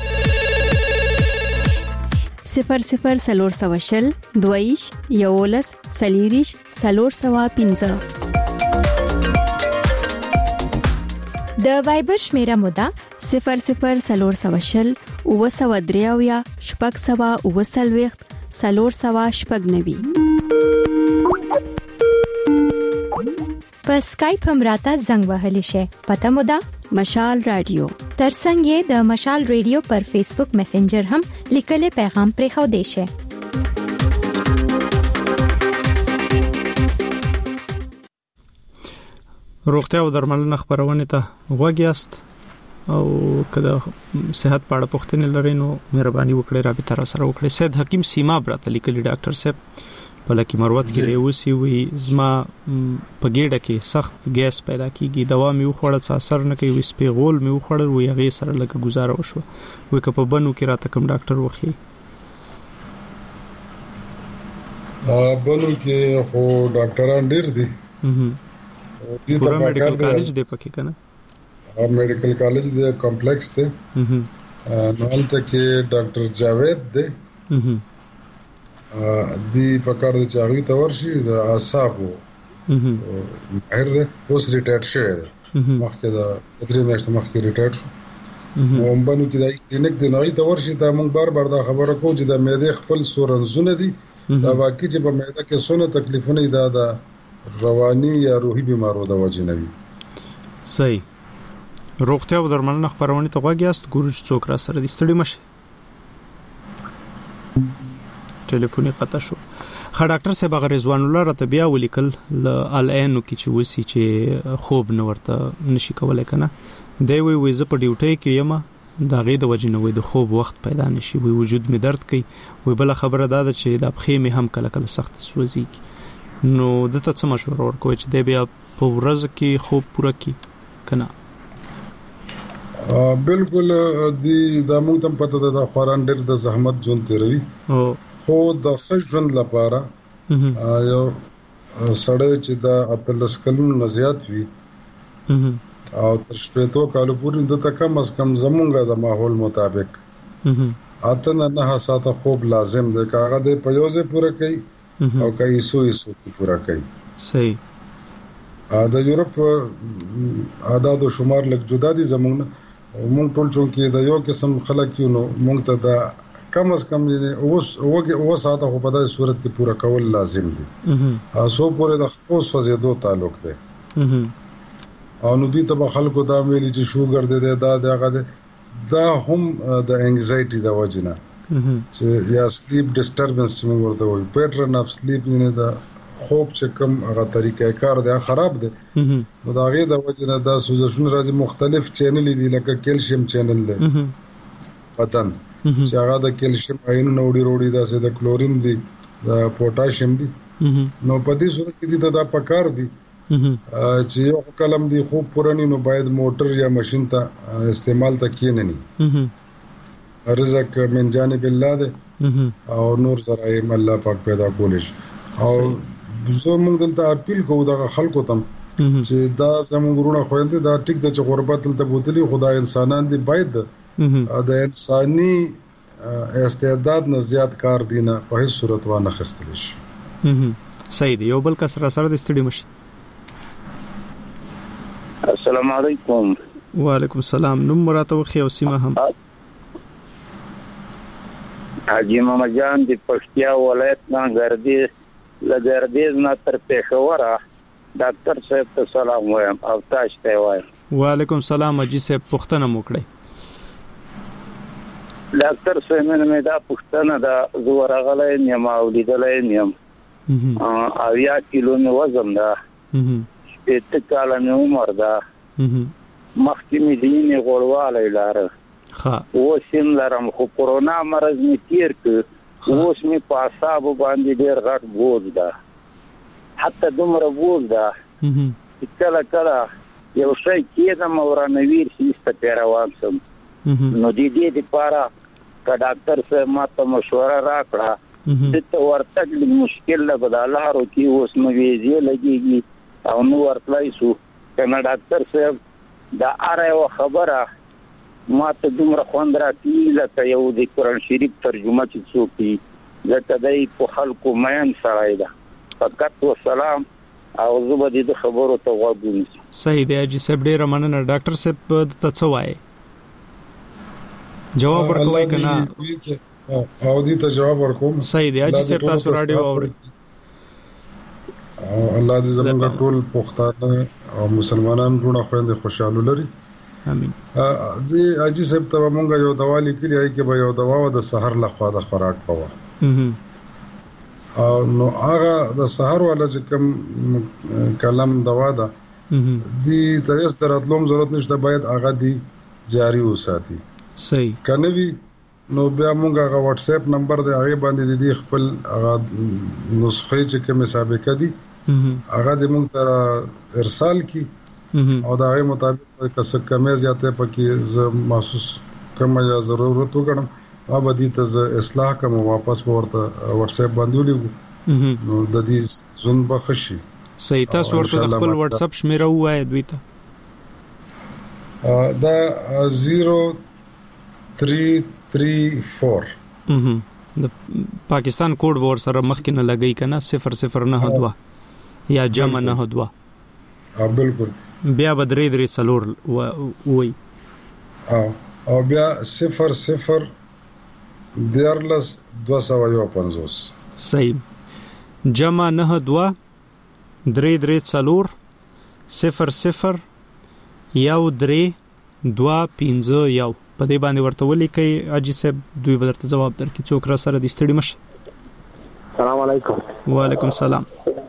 صفر صفر سلور سواشل دویش یولس سلیریش سلور سوا پینزه د وایبر شمیره مودا صفر صفر سلور سواشل او سوا دریاویا شپږ سوا او سلويخت سلور سوا شپږ نوي. په اسکایپ هم راته زنګ وهلی شي. پته مودا مشال رادیو. ترڅنګ د مشال رادیو پر فیسبوک میسنجر هم لیکل پیغام پرې خو دی شي. روغتیا او درملنه خبرونه ته غوږیاست او کله صحت په اړه پوښتنه لرئ نو مهرباني وکړئ رابطه را سره وکړئ. سید حکیم سیما براته لیکلی ډاکټر صاحب په لکه مروت کې لیوسی وی زما په ګډه کې سخت ګیس پیدا کیږي. دوا مې وخوړل څه اثر نه کوي. سپیغول مې وخوړل وی هغه سره لکه گزاره وشو. وی که په بنو کې راته کوم ډاکټر وخی. ا بنو کې خو ډاکټران ډیر دي. پورا میډیکل کالج دی پکې کنه. ا میډیکل کالج دی کمپلیکس دی. نو هلته کې ډاکټر جاوید دی. دی په کار د چاغوي تورشي د اعصابو ماهر اوس ریټایر شوی دی. مخکې دا درې میاشتې مخکې ریټایر شو. نو باندې چې دا کلینیک دی نو تورشي دا موږ بار بار دا خبره کوو چې د معده خپل سورنزونه دي. دا واقعي چې په معده کې څونه تکلیفونه دا د رواني یا روحي بیمارو د وجې نه وي. صحیح. روغتیا او درملنه خبرونه ته غوږیاست. ګورج څوک را سره دي ستړي مشه. ټلیفوني قطع شو. خا ډاکټر صاحب هغه رضوان الله راته بیا ولیکل ل الان کې چې وسی چې خوب نه ورته نشي کولای کنه. دی وی وی ز په ډیوټي کې یم دا غي د وجنه وي د خوب وخت پیدا نشي. وی وجود می درد کوي. وی بل خبره دا ده چې د بخې می هم کله کله سخت سوځي. نو دته څه مشوره ورکوي چې دی بیا په ورځ کې خوب پوره کی کنه. بالکل دی د موږ ته پته ده د خوران ډېر د زحمت جون تیروي. او خو د خښ ژوند لپاره یو سړی چې د اپلس کلونو نه زیات وي او تر شپږو کالو پورې د کم از کم زمونږه د ماحول مطابق اته نه ساعته خوب لازم دی. کاغه د پيوزه پوره کوي او کوي سو سو پوره کوي. صحیح. دا یورپ عادت او شمار لږ جدا دي زمونږ. مونږ ټول چونکې د یو قسم خلک یو نو مونږ ته دا کم از کم اوس اوګه اوس ساعته په داسې صورت کې پوره کول لازم دي. سو پورې د خپل سوزیدو تعلق دی. او نو دي ته خلکو دا ویلي چې شوګر دې دا دغه دا هم د انګزایټي د وجنه چې یا سلیپ ډیسټربنس چې موږ ورته وایو پیټرن اف سلیپ نه دا خوب چې کوم هغه طریقې کار دی خراب دی. نو دا غي د وجنه دا سوزشون راځي. مختلف چینل دي لکه کیلشیم چینل دی بدن چې هغه د کیلشیم آینونه وړي وړي دا سه د کلورین دي د پوتاشیم دي. نو په دې صورت کې دا پکار دي چې یو کلم دی خوب پرانی نو باید موټر یا ماشين ته استعمال ته کینې نه. رزق من جانب الله ده او نور ذرائع الله پاک پیدا کولش. او زه موږ دلته اپیل کوو د خلکو ته چې دا زموږ ورونه خويندې دا ټیک د چې غربت دلته بوتلی خدای انسانان دی باید د انساني استعداد نه زیات کار دینه په هیڅ صورت و نه خستل شي. صحیح دی. یو بل کس را سره د ستړي مشي. السلام علیکم. وعلیکم السلام. نوم مراته خو سیمه هم حاجی محمد جان دی پښتیا ولایت نه ګردیز لګردیز نه تر پېښوره ډاکټر صاحب ته سلام وایم او تاسو ته وایم. وعلیکم السلام. حاجی صاحب پښتنه موکړی. ډاکټر سیمن مې دا پښتنه دا زور غلې نیم او لیدلې نیم او یا کیلو مې وزن دا شپږ کاله مې عمر دا مخکې مې دیني غوړواله لاره ها اوسم لرم خو کورونا مرض مې تیر ک اوس مې په اعصاب باندې ډېر غټ بوج دا حتی دومره بوج دا چې کله کله یو شی کېدم او رانویر سیسته پیروان سم نو دې دې لپاره کا ډاکټر صاحب ماته مشوره راکړه چې ته ورته مشکل له بدلارو کې اوس نو ویزه لګيږي او نو ورتلای شو کنه ډاکټر صاحب دا اره خبره ماته دومره خوند راکړي لکه یو د قرآن شریف ترجمه چې څوک لکه دای په خلکو مېن سړی ده فقط والسلام او زه به د خبرو ته غوږ ونیسم. صحیح دی اجي صاحب ډیر مننه ډاکټر صاحب ته څه وایي جواب ورکوي کنه او دې ته جواب ورکوم. صحیح دی اجي صاحب تاسو رادیو اوري او الله دې زموږ ټول پښتانه او مسلمانان ټول خويندې خوشاله لري امين. دې اجي صاحب ته مونږ یو دوا لیکلی هي کې به یو دوا د سحر لخوا د خوراک پوا او نو هغه د سحر ولا چې کوم کلم دوا ده دې ته هیڅ دراتلوم ضرورت نشته باید هغه دی جاری وساتي. صحیح کنه وی نو بیا مونږ هغه واتس اپ نمبر دی هغه باندې د خپل هغه نسخه چې کوم سابقه دي هغه د مونږ تر ارسال کی او دا غي مطابق کس کمه زیاته پکې ز محسوس کم یا ضرورت وګڼم او بدی ته اصلاح کوم واپس ورته واتس اپ باندې ولګو نو د دې زون بخشي. صحیح تاسو ورته خپل واتس اپ شمیره وایي دوی ته دا zero three three four د پاکستان کوډ ور سره مخکې نه لګی کنه صفر صفر نه دوا یا جمع نه دوا ها بالکل بیا بدرې درې څلور وای او او بیا صفر صفر دیارلس دو سو یو پنځوس. صحیح جمع نه دوا درې درې څلور صفر صفر یو درې دوا پنځه یو په دې باندې ورته ولیکي اجي صاحب دوی به درته جواب درکړي څوک را سره د ستړي مشه. السلام علیکم. وعلیکم السلام.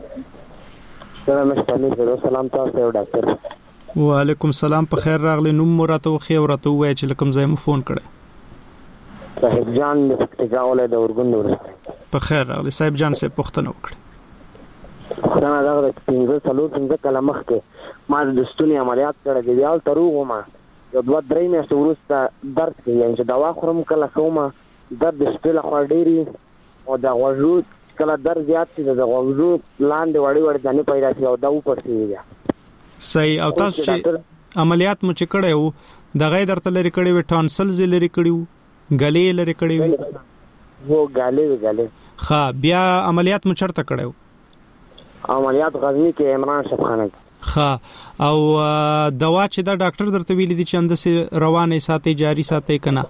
سلام علیکم. سلام تاسو ډاکټر. وعلیکم السلام په خیر راغلی نوم مراته خو ورته وای چې لکم ځای مو فون کړه. صاحب جان د تجاوله د ورګون ورسته. په خیر راغلی صاحب جان صاحب پښتنه وکړه. خدای دا د پنځه څلور پنځه کله مخکې ما د ستوني عملیات کړی دی یال تروغه ما یو دوه درې میاشتې وروسته درد کوي چې دوا خورم کله کومه درد شپې له خوا ډېري او د غوږو کله درد زیات شي د غوږو لاندې وړي وړي ځانې پیدا شي او دا وپړسېږي. صحیح. او تاسو چې عملیات مو چې کړی وو دغه درته لري کړی وي ټانسلز لري کړی وو غلې لري کړی وي وو غلې غلې ښه بیا عملیات مو چرته کړی وو؟ عملیات غزنی کې عمران شفخانه. ښه او دوا چې دا ډاکټر درته ویلي دي چې همداسې روانه ساتي جاری ساتي کنه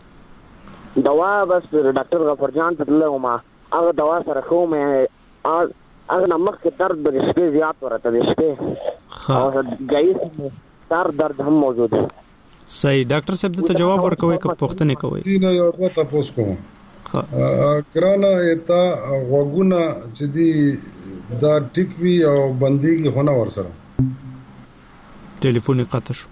دوا بس ډاکټر غفر جان ته تللی ما هغه دوا سره کوم هغه نمک کې درد د شپې زیات ورته د شپې او ګایس سر درد هم موجود دی. صحیح. ډاکټر صاحب ته جواب ورکوي که پوښتنه کوي؟ دینه یو څه تاسو کوم کرانا ایتا غوګونه چې دی دا ټیکوي او بنديږي هونه ور سره ټلیفون قطع شو.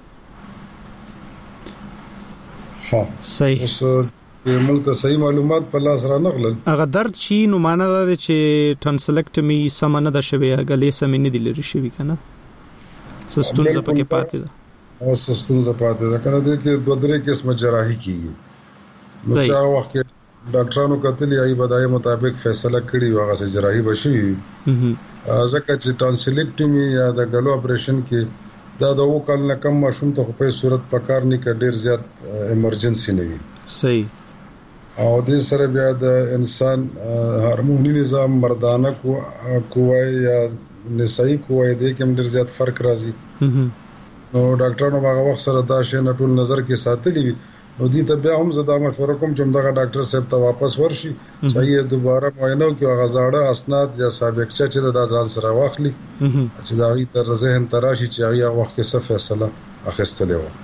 ها صحیح. اوس موږ ته صحیح معلومات په لاس را نغلل. هغه درد شي نو معنا دا چې ټانسلکټمی سمنه د شوی غلې سمنه دی لري شوی کنه سستون زپکه پاتې ده او سستون زپاتې ده کنه د کې دوه درې قسمه جراحي کیږي نو چا وخت ډاکټرانو کتلې ای بدایي مطابق فیصله کړی واغه سره جراحي بشي ځکه چې ټانسلکټمی یا د غلو اپریشن کې دا د وکړ نه کم ماشوم ته په صورت پکار نه کې ډیر زیات ایمرجنسي نه وي. صحیح. او د سره بیا د انسان هورموني نظام مردانه کو کوی یا نسائی کوی د کوم ډیر زیات فرق راځي نو ډاکټرانو هغه وخت سره دا شی نه ټول نظر کې ساتلی وي نو دې ته بیا هم زدا مشوره کوم چې دغه ډاکټر صاحب ته واپس ورشي چې دوباره معاینه وکړي هغه زاړه اسناد یا سابقه چې د ځان سره واخلي چې دا غي تر ذهن تراشي چې هغه وخت کې څه فیصله اخیستلې و.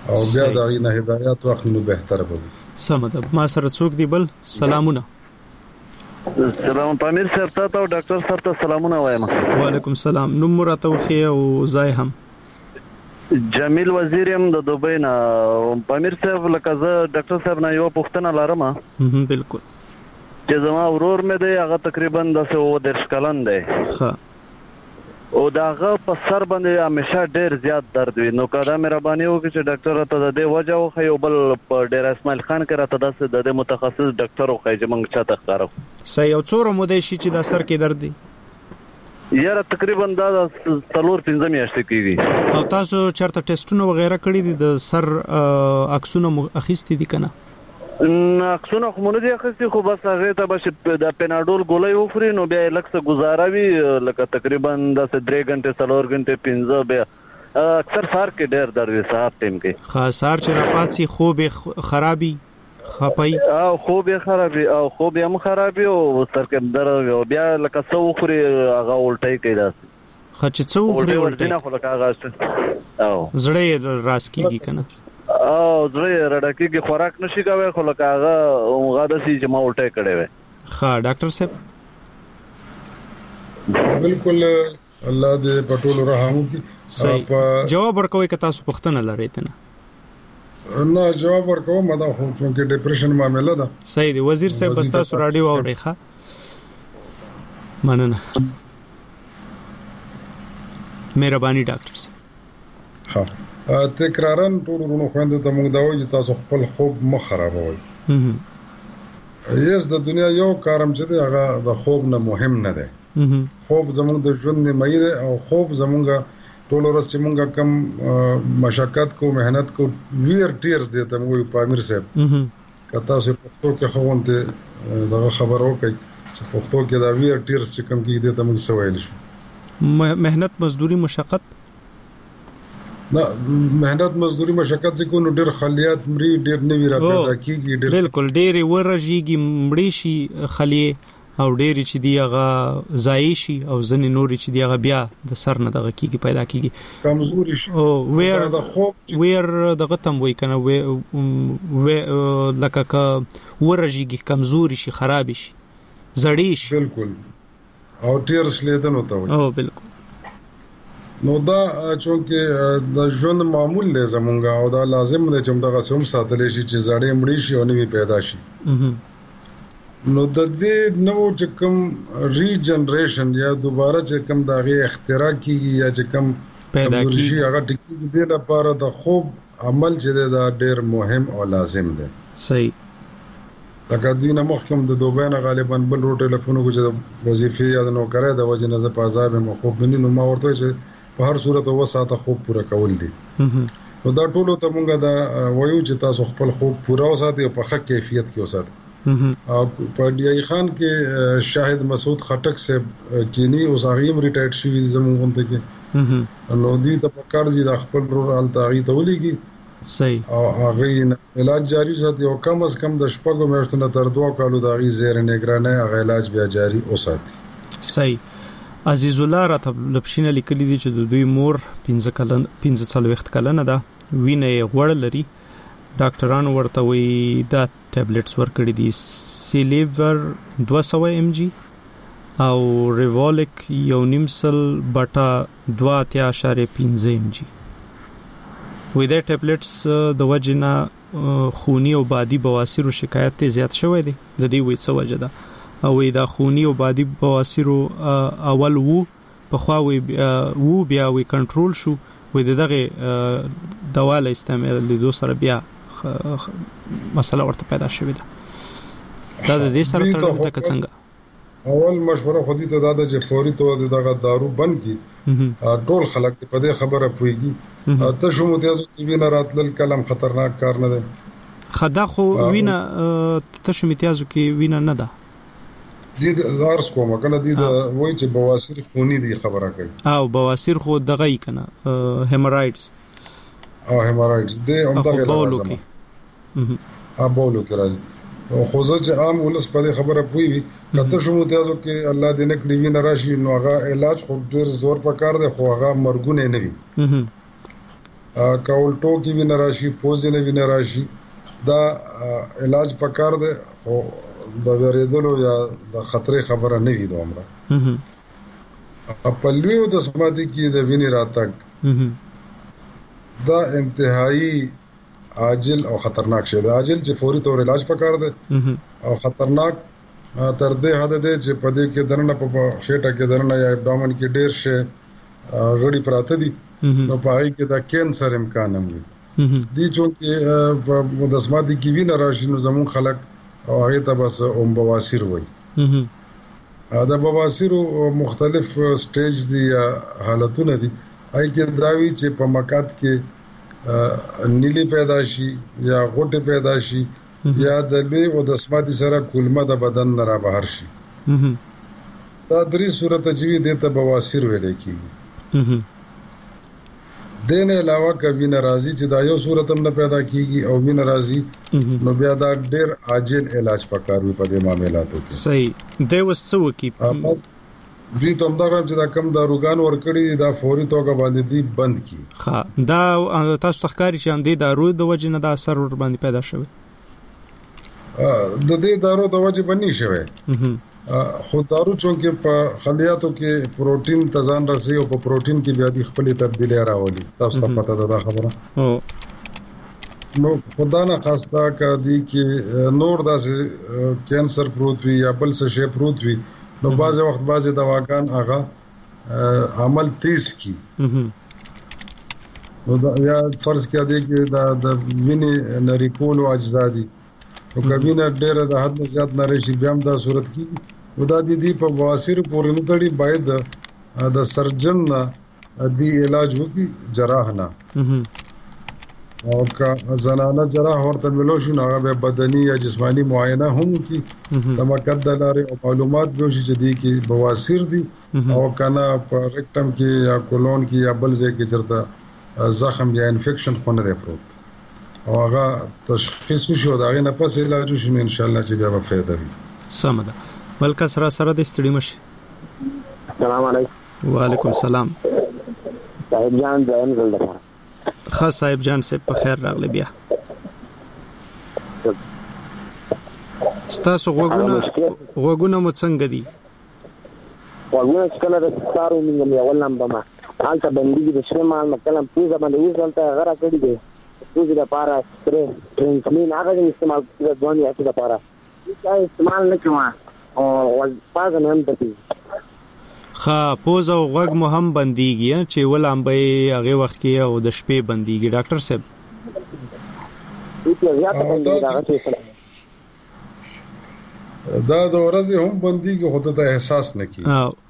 او بیا دا غي هدایت واخلو بهتر به سم ده. ما سره څوک دی بل؟ سلامونه. سلام پامیر صاحب ته او ډاکټر صاحب ته سلامونه وایم. وعلیکم السلام. نوم مرته وخی او ځای هم؟ جمیل وزیر يم د دوبۍ نه. پامیر صاحب لکه زه ډاکټر صاحب نه یو پوښتنه لرم. هم بالکل. چې زما ورور مې دی هغه تقریبا د څو درس کلن دی. ښه. او داغه په سر باندې همیشه ډیر زیات درد وي. نو کدا مهرباني وکړي چې ډاکټر ته د دې وجه وخی او بل په ډیر اسماعیل خان کې راته د د متخصص ډاکټر وخی چې موږ چاته ښکارو. صحیح. او څوره مو دی چې د سر کې درد دی؟ یاره تقریبا دا څلور پنځه میاشتې کېږي. او تاسو چرته ټیسټونه وغیرہ کړی دي د سر عکسونه اخیستي دي کنه؟ عکسونه خو مونږ دي اخیستي خو بس هغه ته به د پیناډول ګولۍ وخوري نو بیا لکه گزاراوي لکه تقریبا د درې غنټه څلور غنټه پنځه بیا اکثر سار کې ډېر درد وي صاحب ټیم کې. خاص سار چې را پاتسي خوب خرابي خپای او خوب خرابي او خوب هم خرابي او سر کې درد او بیا لکه څو وخوري هغه الټي کوي دا خچ څو وخوري الټي نه خو لکه هغه او زړه راس کیږي کنه او زړه رډکیږي خوراک نشي کوي خو لکه هغه غاده سي چې ما الټي کړي وي. ها ډاکټر صاحب بالکل الله دې پټول رحم وکړي. جواب ورکوي که تاسو پوښتنه لرئ ته؟ نه جواب ورکوم دا خو چې ډیپریشن معاملې ده. صحیح دی. وزیر صاحب بس تاسو رادیو اورئ ښه؟ مننه. مهرباني ډاکټر صاحب. ها تکرارن ټول ورونو خويند ته موږ دا وایو چې تاسو خپل خوب مخ خرابوي. یس د دنیا یو کارم چې دی هغه د خوب نه مهم نه دی. خوب زموږ د ژوند نه مې دی او خوب زموږ ټول ورځ چې موږ کم مشقت کو مهنت کو ویر ټیرز دی ته موږ پامیر صاحب که تاسو پښتو کې خوونته دا خبر وکړي چې پښتو کې دا ویر ټیرز چې کم کې دی ته موږ سوال شو. مهنت مزدوري مشقت نه مهنت مزدوري مشقت چې کو نو ډېر خلیات مري ډېر نوی را پیدا کیږي. ډېر بالکل ډېر ورژيږي مړی شي خلیه او ډېر چې دی هغه ځای شي او ځنې نور چې دی هغه بیا د سر نه دغه کیږي پیدا کیږي کمزوري شي او وير د خوب وير دغه تم وای کنه و لکه ک ورژيږي کمزوري شي خراب شي زړی شي. بالکل او ټیرز لیدل وته او بالکل. نو دا چونکه د ژوند معمول دی زمونږه او دا لازم دی چې موږ غوښوم ساتل شي چې زړې مړی شي او نوې پیدا شي. نو د دې نو چې کوم ریجنریشن یا دوباره چې کوم دغه اختراع کیږي یا چې کوم پیدا کیږي هغه ټکی دی لپاره د خوب عمل چې دا ډېر مهم او لازم دی. صحیح. لکه دینه محکم د دوبۍ نه غالبا بل رو ټلیفون کو چې وظیفه یا د نوکرۍ د وجه نه په عذاب مخوب مني نو ما ورته چې په هر صورت و ساته خوب پوره کول دي. نو دا ټولو ته مونږه دا وایو چې تاسو خپل خوب پوره وساتئ او په ښه کیفیت کې وساتئ. او په ډی ای خان کې شاهد مسعود خټک صاحب کینی اوس هغه هم ریټایرډ شوی زموږ غونډه کې نو دی ته په کار دي د خپل رور التاغي ته ولېږي. صحیح. او هغه علاج جاری ساتي او کم از کم د شپږو میاشتو نه تر دوه کالو د هغه زیر نگرانه هغه علاج بیا جاری وساتي. صحیح. عزیز الله راته لپشینه لیکلي دي چې د دوی مور پنځه کلن پنځه څلوېښت کلنه ده وینه یې غوړ لري. ډاکټرانو ورته وی دا ټابلیټس ورکړي دي سیلیور دوه سوه ایم جی او ریوالک یو نیم سل بټا دوه اتیا اشاریه پنځه ایم جی. وی دا ټابلیټس د وجنه خونی او بادي بواسیر شکایت زیات شوی دی د دې وی څه وجه ده او دا خونی او بادي بواسیر اول وو په خوا وی وو بیا وی کنټرول شو وی دغه دواله استعمال لیدو سره بیا مسله ورته پیدا شوې ده. دا د دې سره تړاو ته څنګه اول مشوره خو دې ته دا چې فوري توګه دغه دارو بند کی ټول خلک په دې خبره پويږي ته شو متیازو کې وینه راتل کلم خطرناک کار نه ده. خدا خو وینه ته شو متیازو کې وینه نه ده دي زارس کومه کنه دي د وای چې بواسیر خونی دي خبره کوي او بواسیر خو دغه یې کنه هیمورایډز او هیمورایډز دې هم دغه لازم ا بولو کې راځي خو زه چې عام ولس په خبره پوي کته شو متیازو کې الله دې نه کړی وینه راشي نو هغه علاج خو ډیر زور په کار دی خو هغه مرګونه نه وي کاولټو کې وینه راشي، پوزې نه وینه راشي، دا علاج پکار دی او د ورېدلو یا د خطرې خبره نه وي دومره. په لویو دسماتي کې د وینې راتګ دا انتهایی عاجل او خطرناک شی دی. عاجل چې فوري تور علاج پکار دی او خطرناک تر دې حد دی چې په دې کې درنه په خېټه کې درنه یا ابډامن کې ډېر شي غړي پراته دي، نو په هغه کې دا کینسر امکان هم وي. دي چې په دسماتي کې وینه راشي نو زمون خلک او هغه ته بس اوم بواسیر وایي. دا بواسیر مختلف سټیج دي یا حالتونه دي. هغه کې داوی چې په مکات کې نیلی پیدا شي یا غوټه پیدا شي یا د لوی او د سمادي سره کولمه د بدن نه را بهر شي. دا درې صورت چې دي ته بواسیر ویل کیږي. دینه علاوه کوي ناراضي چې دا یو صورت هم نه پیدا کیږي او وی ناراضي نو بیا دا ډېر عاجل علاج پکاروي په دې معاملاتو کې. صحیح دی وسڅو کی دوی ته همدا کوم چې دا کم داروګان ورکړي دا فوري توګه باندې دی بند کی. ها دا تاسو تخکاری چې هم دی دارو د وجه نه دا اثر ور باندې پیدا شوی. د دې دارو د وجه باندې شوی. خو دارو چې په خلیاتو کې پروتین تزان راسي او په پروتین کې بیا د خپل تبدیلی راولي. تاسو ته پته ده دا خبره. نو خدا نه خواسته کدي کې نور داسې کینسر پروت وي یا بل څه شی پروت وي نو بعض وخت بعض دواګان هغه عمل تیز کی. نو دا یا فرض کړه دې کې دا د وینې نری کول او اجزا دي او کبینه ډېر د حد نه زیات نریشي بیا هم دا صورت کی ودا دي دی په بواسیر پورې نه تړي باید د سرجن دی علاج وکي جراح نه او کا زنانه جراح ورته ملو شو نه به بدني یا جسمانی معاینه هم کی تمکد لاره او معلومات به شي چې دی کې بواسیر دي او کنه په ریکټم کې یا کولون کې یا بل ځای کې چرته زخم یا انفیکشن خونه دی پروت او هغه تشخیص شو دا غي نه پس علاج شو ان شاء الله چې بیا به فائدہ وي. سمده بلکې سره سره د استړي مشي. السلام علیکم. وعلیکم السلام. صاحب جان ځان زلده خاص صاحب جان سے په خیر راغلی بیا. ستاسو غوګونه غوګونه مو څنګه دي؟ غوګونه څنګه د ستارو موږ یې ولنم بما حالت باندې د شمال مکلم پوزا باندې وځلته غره کړی دی. پوزا د پارا سره ټرینسمین هغه استعمال د ځواني اته د پارا دا استعمال نه کوم او پاز نه هم دي. خا پوز او غوګ مو هم بنديږي چې ولامبې هغه وخت کې او د شپې بنديږي ډاکټر صاحب. دا د ورځې هم بنديږي خو ته احساس نه کی.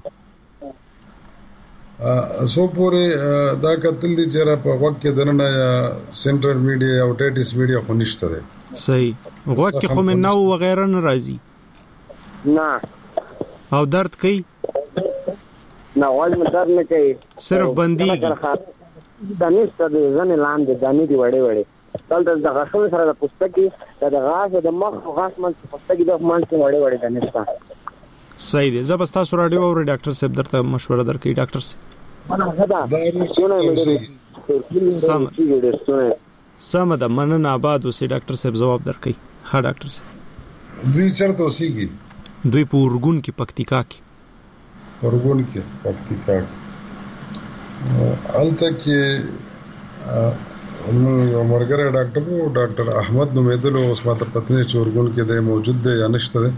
سو پورې دا کتل دي چې را په وخت کې دنه یا سنټرل میډیا او ټیټس میډیا خو نشته ده. صحیح. وخت کې خو مې نو وغیرہ نه راځي. نه. او درد کوي؟ نه وایي درد نه کوي. صرف بنديږي. دا نشته د ځنې لاندې دانې دی وړې وړې. دلته د غاښونو سره د پوستکي د غاښ د مخ او غاښ منځ پوستکي د منځ وړې وړې د نشته. صحیح دی. زبستا سره راډیو او ډاکټر صاحب درته مشوره درکړي ډاکټر صاحب. سم ده مننه آباد اوسې ډاکټر صاحب جواب درکړي. ها ډاکټر صاحب دوی چرته اوسېږي؟ دوی په اورګون کې پکتیکا کې. اورګون کې پکتیکا کې الته کې نو یو مرګره ډاکټر وو ډاکټر احمد نومیدلو اوس ماته پتنې چې اورګون کې د موجود دی یا نشته دی.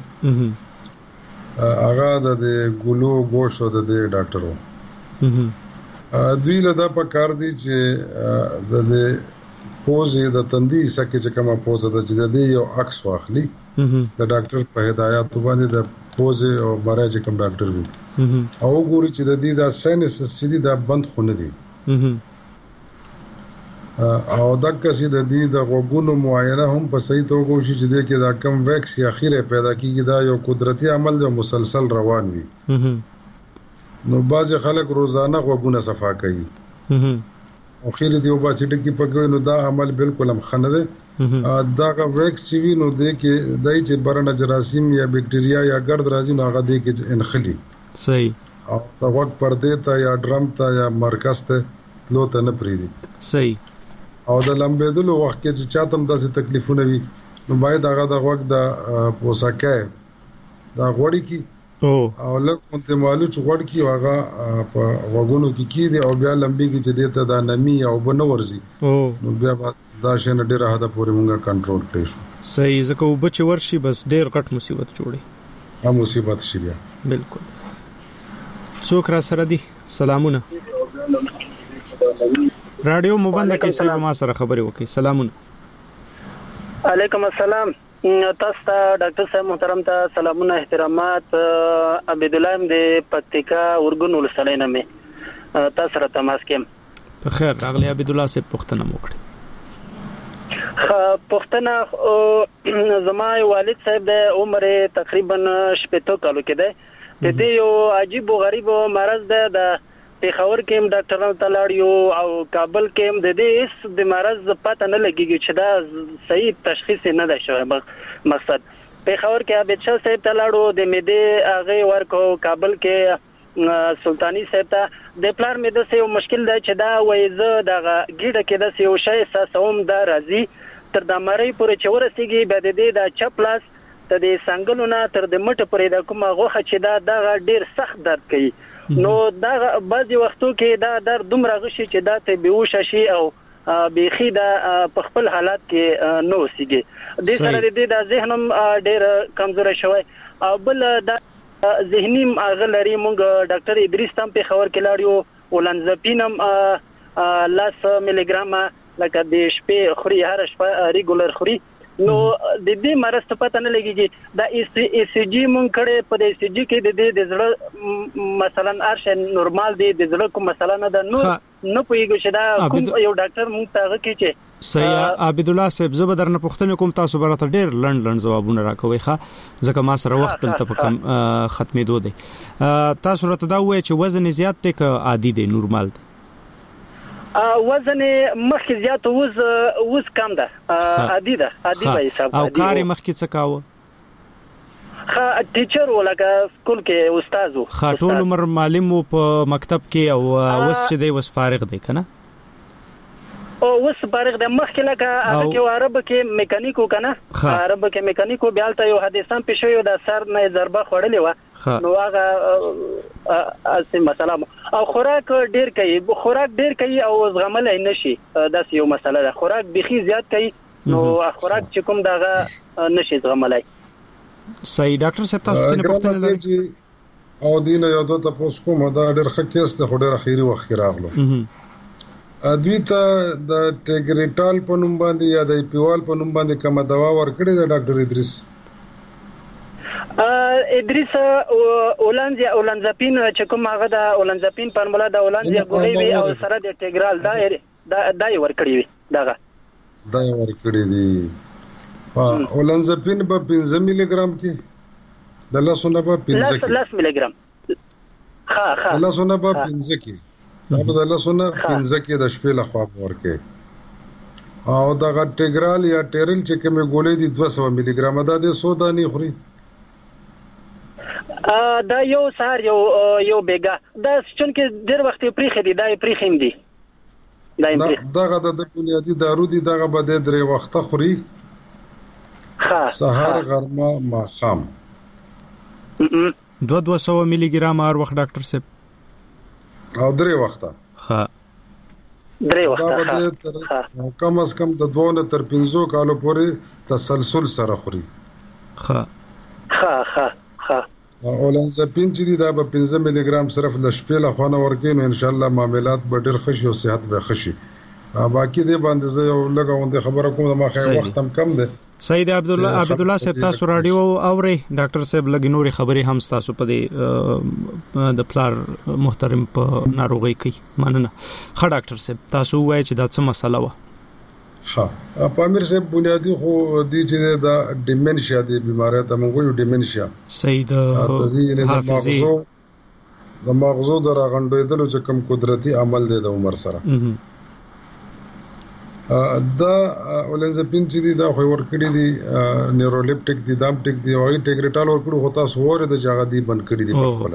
هغه د ګلو گوشت او د ډاکټر وو. دوی له دا په کار دي چې د پوزې د تندي سکه چې کومه پوزه د جدي یو عکس واخلي د ډاکټر په هدایت باندې د پوزې او مرز کوم ډاکټر وي او ګوري چې د دې د ساينس سړي د بند خونه دي او دا کسي د دې د غوګونو معاینه هم په صحیح توګه وشي چې د کې دا کم ویکس یا خیره پیدا کیږي دا یو قدرتي عمل دی مسلسل روان وي. نو باز خلک روزانه غوګونه صفا کوي او خیره دی او باسي ټکی پکوي نو دا عمل بالکل هم خنه ده. دا غ ویکس چې وي نو د کې دای چې برنه جراثیم یا بکټریا یا ګرد راځي نو هغه د کې انخلي. صحیح. او دا وخت پردې ته یا ډرم ته یا مرکز ته تلو ته نه پریدي. صحیح. او د لمبېدلو وخت کې چې چاته هم داسې تکلیفونه وي نو باید هغه د وخت د پوساکه دا غوړی کی او لکه انت مالو چې غوړ کی هغه په وګونو کې کی دي او بیا لمبي کې چې دته د نمی او بنورزي نو بیا دا شنه ډیره حدا پورې مونږه کنټرول کړی شو. صحیح ځکه وبچ ورشي بس ډیر غټ مصیبت جوړي. ها مصیبت شي بیا. بالکل. څوک را سره دي؟ سلامونه. رادیو مبند کې صاحب ما سره خبرې وکي. سلامونه. علیکم السلام. تاسو ته ډاکټر صاحب محترم ته سلامونه احترامات. عبد الله د پکتیکا ورګون ولسمه مې تاسو سره تماس کوم. په خیر راغلی عبد الله صاحب پښتنه موکړه. پښتنه زما والد صاحب د عمر تقریبا شپږ کالو کې ده. د دې یو عجیب او غریب مرض ده. د پیښور کې هم ډاکټرانو ته لاړیو او کابل کې هم د دې اس د مرض پته نه لګیږي چې دا صحیح تشخیص نه ده شوی. مقصد پیښور کې عبد شاه صاحب ته لاړو د معدې هغه ورکو، کابل کې سلطانی صاحب ته د پلار مې د یو مشکل ده چې دا وایزه د ګډه کې د یو شی ساسوم دا راځي تر د مړی پورې چې ورسیږي به د دې د چپلاس ته د څنګهونه تر د مټ پورې د کومه غوخه چې دا د ډیر سخت درد کوي. نو دا بعضی وختو کې دا درد دومره غشي چې دا ته بیهوش شي او بيخي دا په خپل حالات کې نو سیږي. د سره د دې د ذهنم ډیر کمزور شوی او بل دا ذهني اغلري مونږ ډاکټر ادریس تام په خبر کې لاړیو ولنزپینم لاس ملي ګرام لکه د شپې خوري هر شپه ریګولر خوري. نو د دې مرز ته پته نه لګیږي دا ای سی جی مونږ کړه په د ای سی جی کې د دې د زړه مثلا ارش نورمال دی د زړه کوم مثلا نه ده نو نه پوهیږي چې دا کوم یو ډاکټر مونږ ته هغه کې چې صحیح. عبد الله صاحب زه به درنه پوښتنه کوم تاسو برته ډېر لند لند جوابونه راکوي ښه ځکه ما سره وخت تل ته کم ختمېدو دی. تاسو راته دا وایي چې وزن زیات دی که عادي دی نورمال دی؟ وزن مخکې زیات وز وز کم ده عادي ده عادي به حساب او کار مخکې څه کاوه؟ خا ټیچر ولګه سکول کې استاد وو. خاطول عمر معلم په مکتب کې او وس چې دی وس فارغ دی کنه او وس فارغ دی مخکې لکه هغه کې عرب کې میکانیکو کنه عرب کې میکانیکو بیالته یو حادثه پېښ شو د سر نه ضربه خورلې و نو هغه اصلي مسله او خوراک ډیر کوي خوراک ډیر کوي او زغمل نه شي دا یو مسله ده. خوراک بيخي زیات کوي نو خوراک چې کوم دغه نشي زغملای. صحیح. ډاکټر صاحب تاسو ته پوښتنه لرئ او دینه یو دوه تاسو کوم دا ډېر خکېس ته ډېر اخیری وخت راغلو. دوی ته د ټیګریټال په نوم باندې یا د پیوال په نوم باندې کومه دوا ورکړې ده ډاکټر ادریس؟ ادریس اولانزیا اولانزاپین چې کوم هغه د اولانزاپین فارمولا د اولانزیا ګولې وی او سره د ټیګرال دا دا ورکړې وی داغه دا ورکړې دي. اولانزاپین په پنځه ملي ګرام کې د لاسونه په پنځه کې لس ملي ګرام ها ها لاسونه په پنځه کې دا په لاسونه پنځه کې د شپې لخوا ورکې او دا ټیګرال یا ټیرل چې کومه ګولې دي دوه سوه ملي ګرام دا د سودا نه خوري. دا یو سار یو یو بیګه دا چې ډېر وخت پریخي دي دا پریخیم دي دا دغه د بنیادی دارو دي دغه به د درې وخته خوري ها سحر غرمه ماخام دو دو سو ملي ګرام هر وخت ډاکټر صاحب او درې وخته ها درې وخته ها کم از کم د دوه نه تر پنځو کالو پورې تسلسل سره خوري. ها ها ها ها اولانزاپین چې دا به پنځه ملي ګرام صرف د شپې له خونه ورکې نو ان شاء الله معاملات به ډېر خشي او صحت به خشي. باقي دې باندې زه یو لګاوندې خبره کوم ما خیر وخت هم کم ده. سید عبد الله عبد الله صاحب تاسو رادیو اوري ډاکټر صاحب لګي نوري خبري هم تاسو په دې د پلار محترم په ناروغي کوي مننه. خا ډاکټر صاحب تاسو وایي چې دا څه مسله و؟ ها پامیر صاحب بنیادی خو دي چې دا ډیمنشیا دی بیماری ته موږ یو ډیمنشیا سید حافظي د مغزو د راغونډېدلو چې کوم قدرتي عمل دی د عمر سره دا اولنزپین چې دی دا خو ورکړي دي نیورولپټیک دي دامټیک دي او ټیګریټال ورکړو هوتا سوره د جاغه دی بند کړي دي په خپل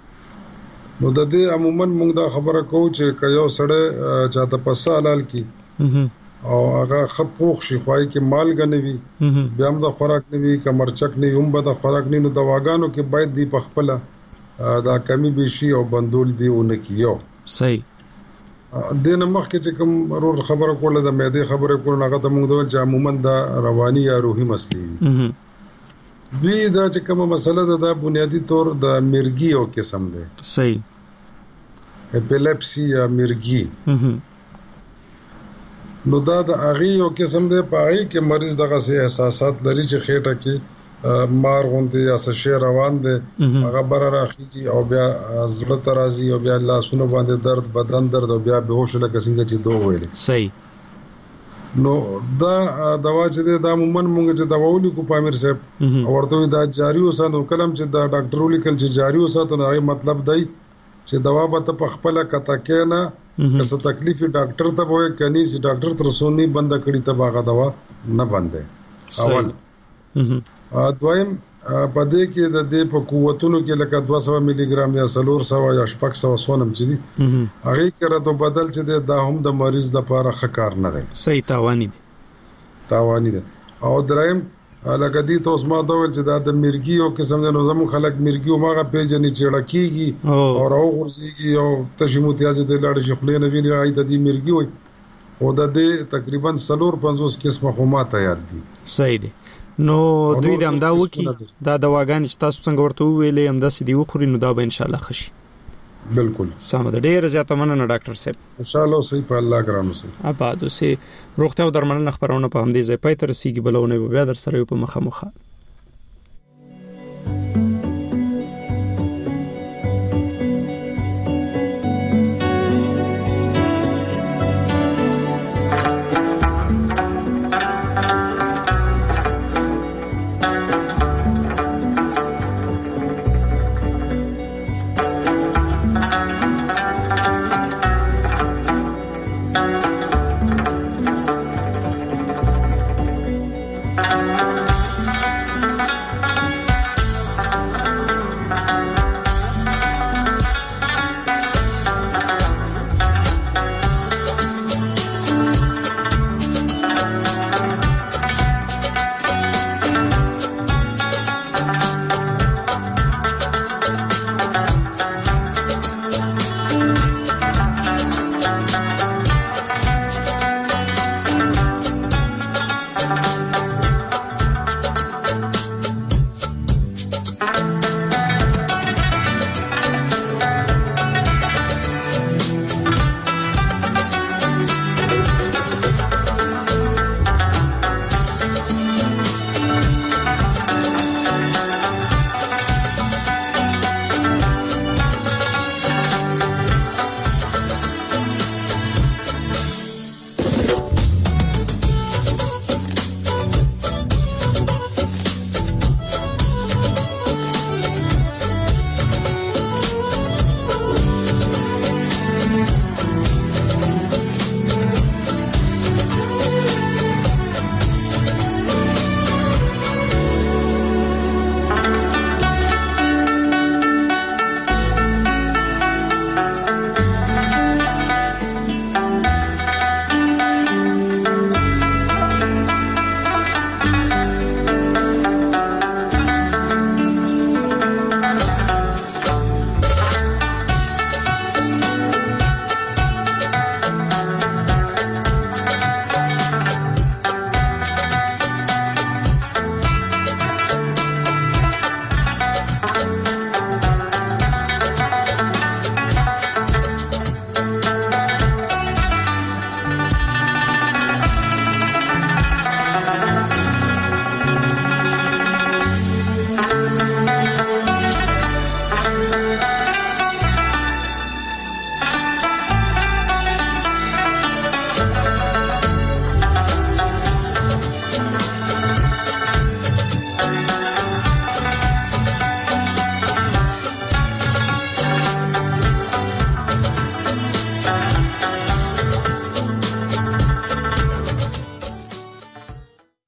نو د دې عموما موږ دا خبره کوو چې کيو سړی چاته پسه حلال کی او هغه خپوخ شي خوای کې مالګه نه وي بیا هم د خوراک نه وي کمرچک نه هم به د خوراک نه نو دواګانو کې باید دی په خپل دا کمی به شي او بندول دی ونه کیو صحیح دین مخکې چې کوم ضرور خبره کوله د معده خبره کوله هغه ته موږ د عموما د رواني یا روحي مسلې دوی دا چې کومه مسله ده د بنیادی طور د مرګي او قسم ده صحیح اپیلیپسي یا مرګي نو دا د اغي او قسم ده پای کې مریض دغه سه احساسات لري چې خېټه کې مار غونډه یا څه روان ده هغه بر راخیږي او بیا زړه ترازی او بیا لاسونه باندې درد بدن درد او بیا بهوش لکه څنګه چې دوه ویل صحیح نو دا دوا چې دا عموما مونږ چې دوا ولیکو پامیر صاحب ورته دا جاری وساتو کلم چې دا ډاکټر ولیکل چې جاری وساتو نو مطلب دی چې دوا به ته په خپل کته کې نه څه تکلیف ډاکټر ته وای کني چې ډاکټر تر سونی بند کړي ته باغه دوا نه بندې اول دویم په دې کې د دې په قوتونو کې لکه دوه سوه ملي ګرام یا څلور سوه یا شپږ سوه سونم چې دي هغه کړه ته بدل چې دا هم د مریض لپاره ښه کار نه دی صحیح تاوانی دی تاوانی دی او دریم لکه دې ته اوس ما دا ول چې دا د مرګي او قسم د نظام خلک مرګي او ماغه پیژنې چې لکېږي او راو غورځيږي او تشموتیازه د لاړ شخلې نه ویني راځي د دې مرګي وي خو د دې تقریبا څلور پنځوس قسمه خماته یاد دي صحیح دی نو دوی د امدا وکي دا دواګان چې تاسو څنګه ورته ویلې امدا سې دی وخوري نو دا به ان شاء الله خشي بالکل سم ده ډیر زیاته مننه ډاکټر صاحب ان شاء الله صحیح په الله ګرانو سي اباد سه روغتیا او درملنه خبرونه په همدې ځای پای تر سیګي بلونه بیا در سره په مخه مخه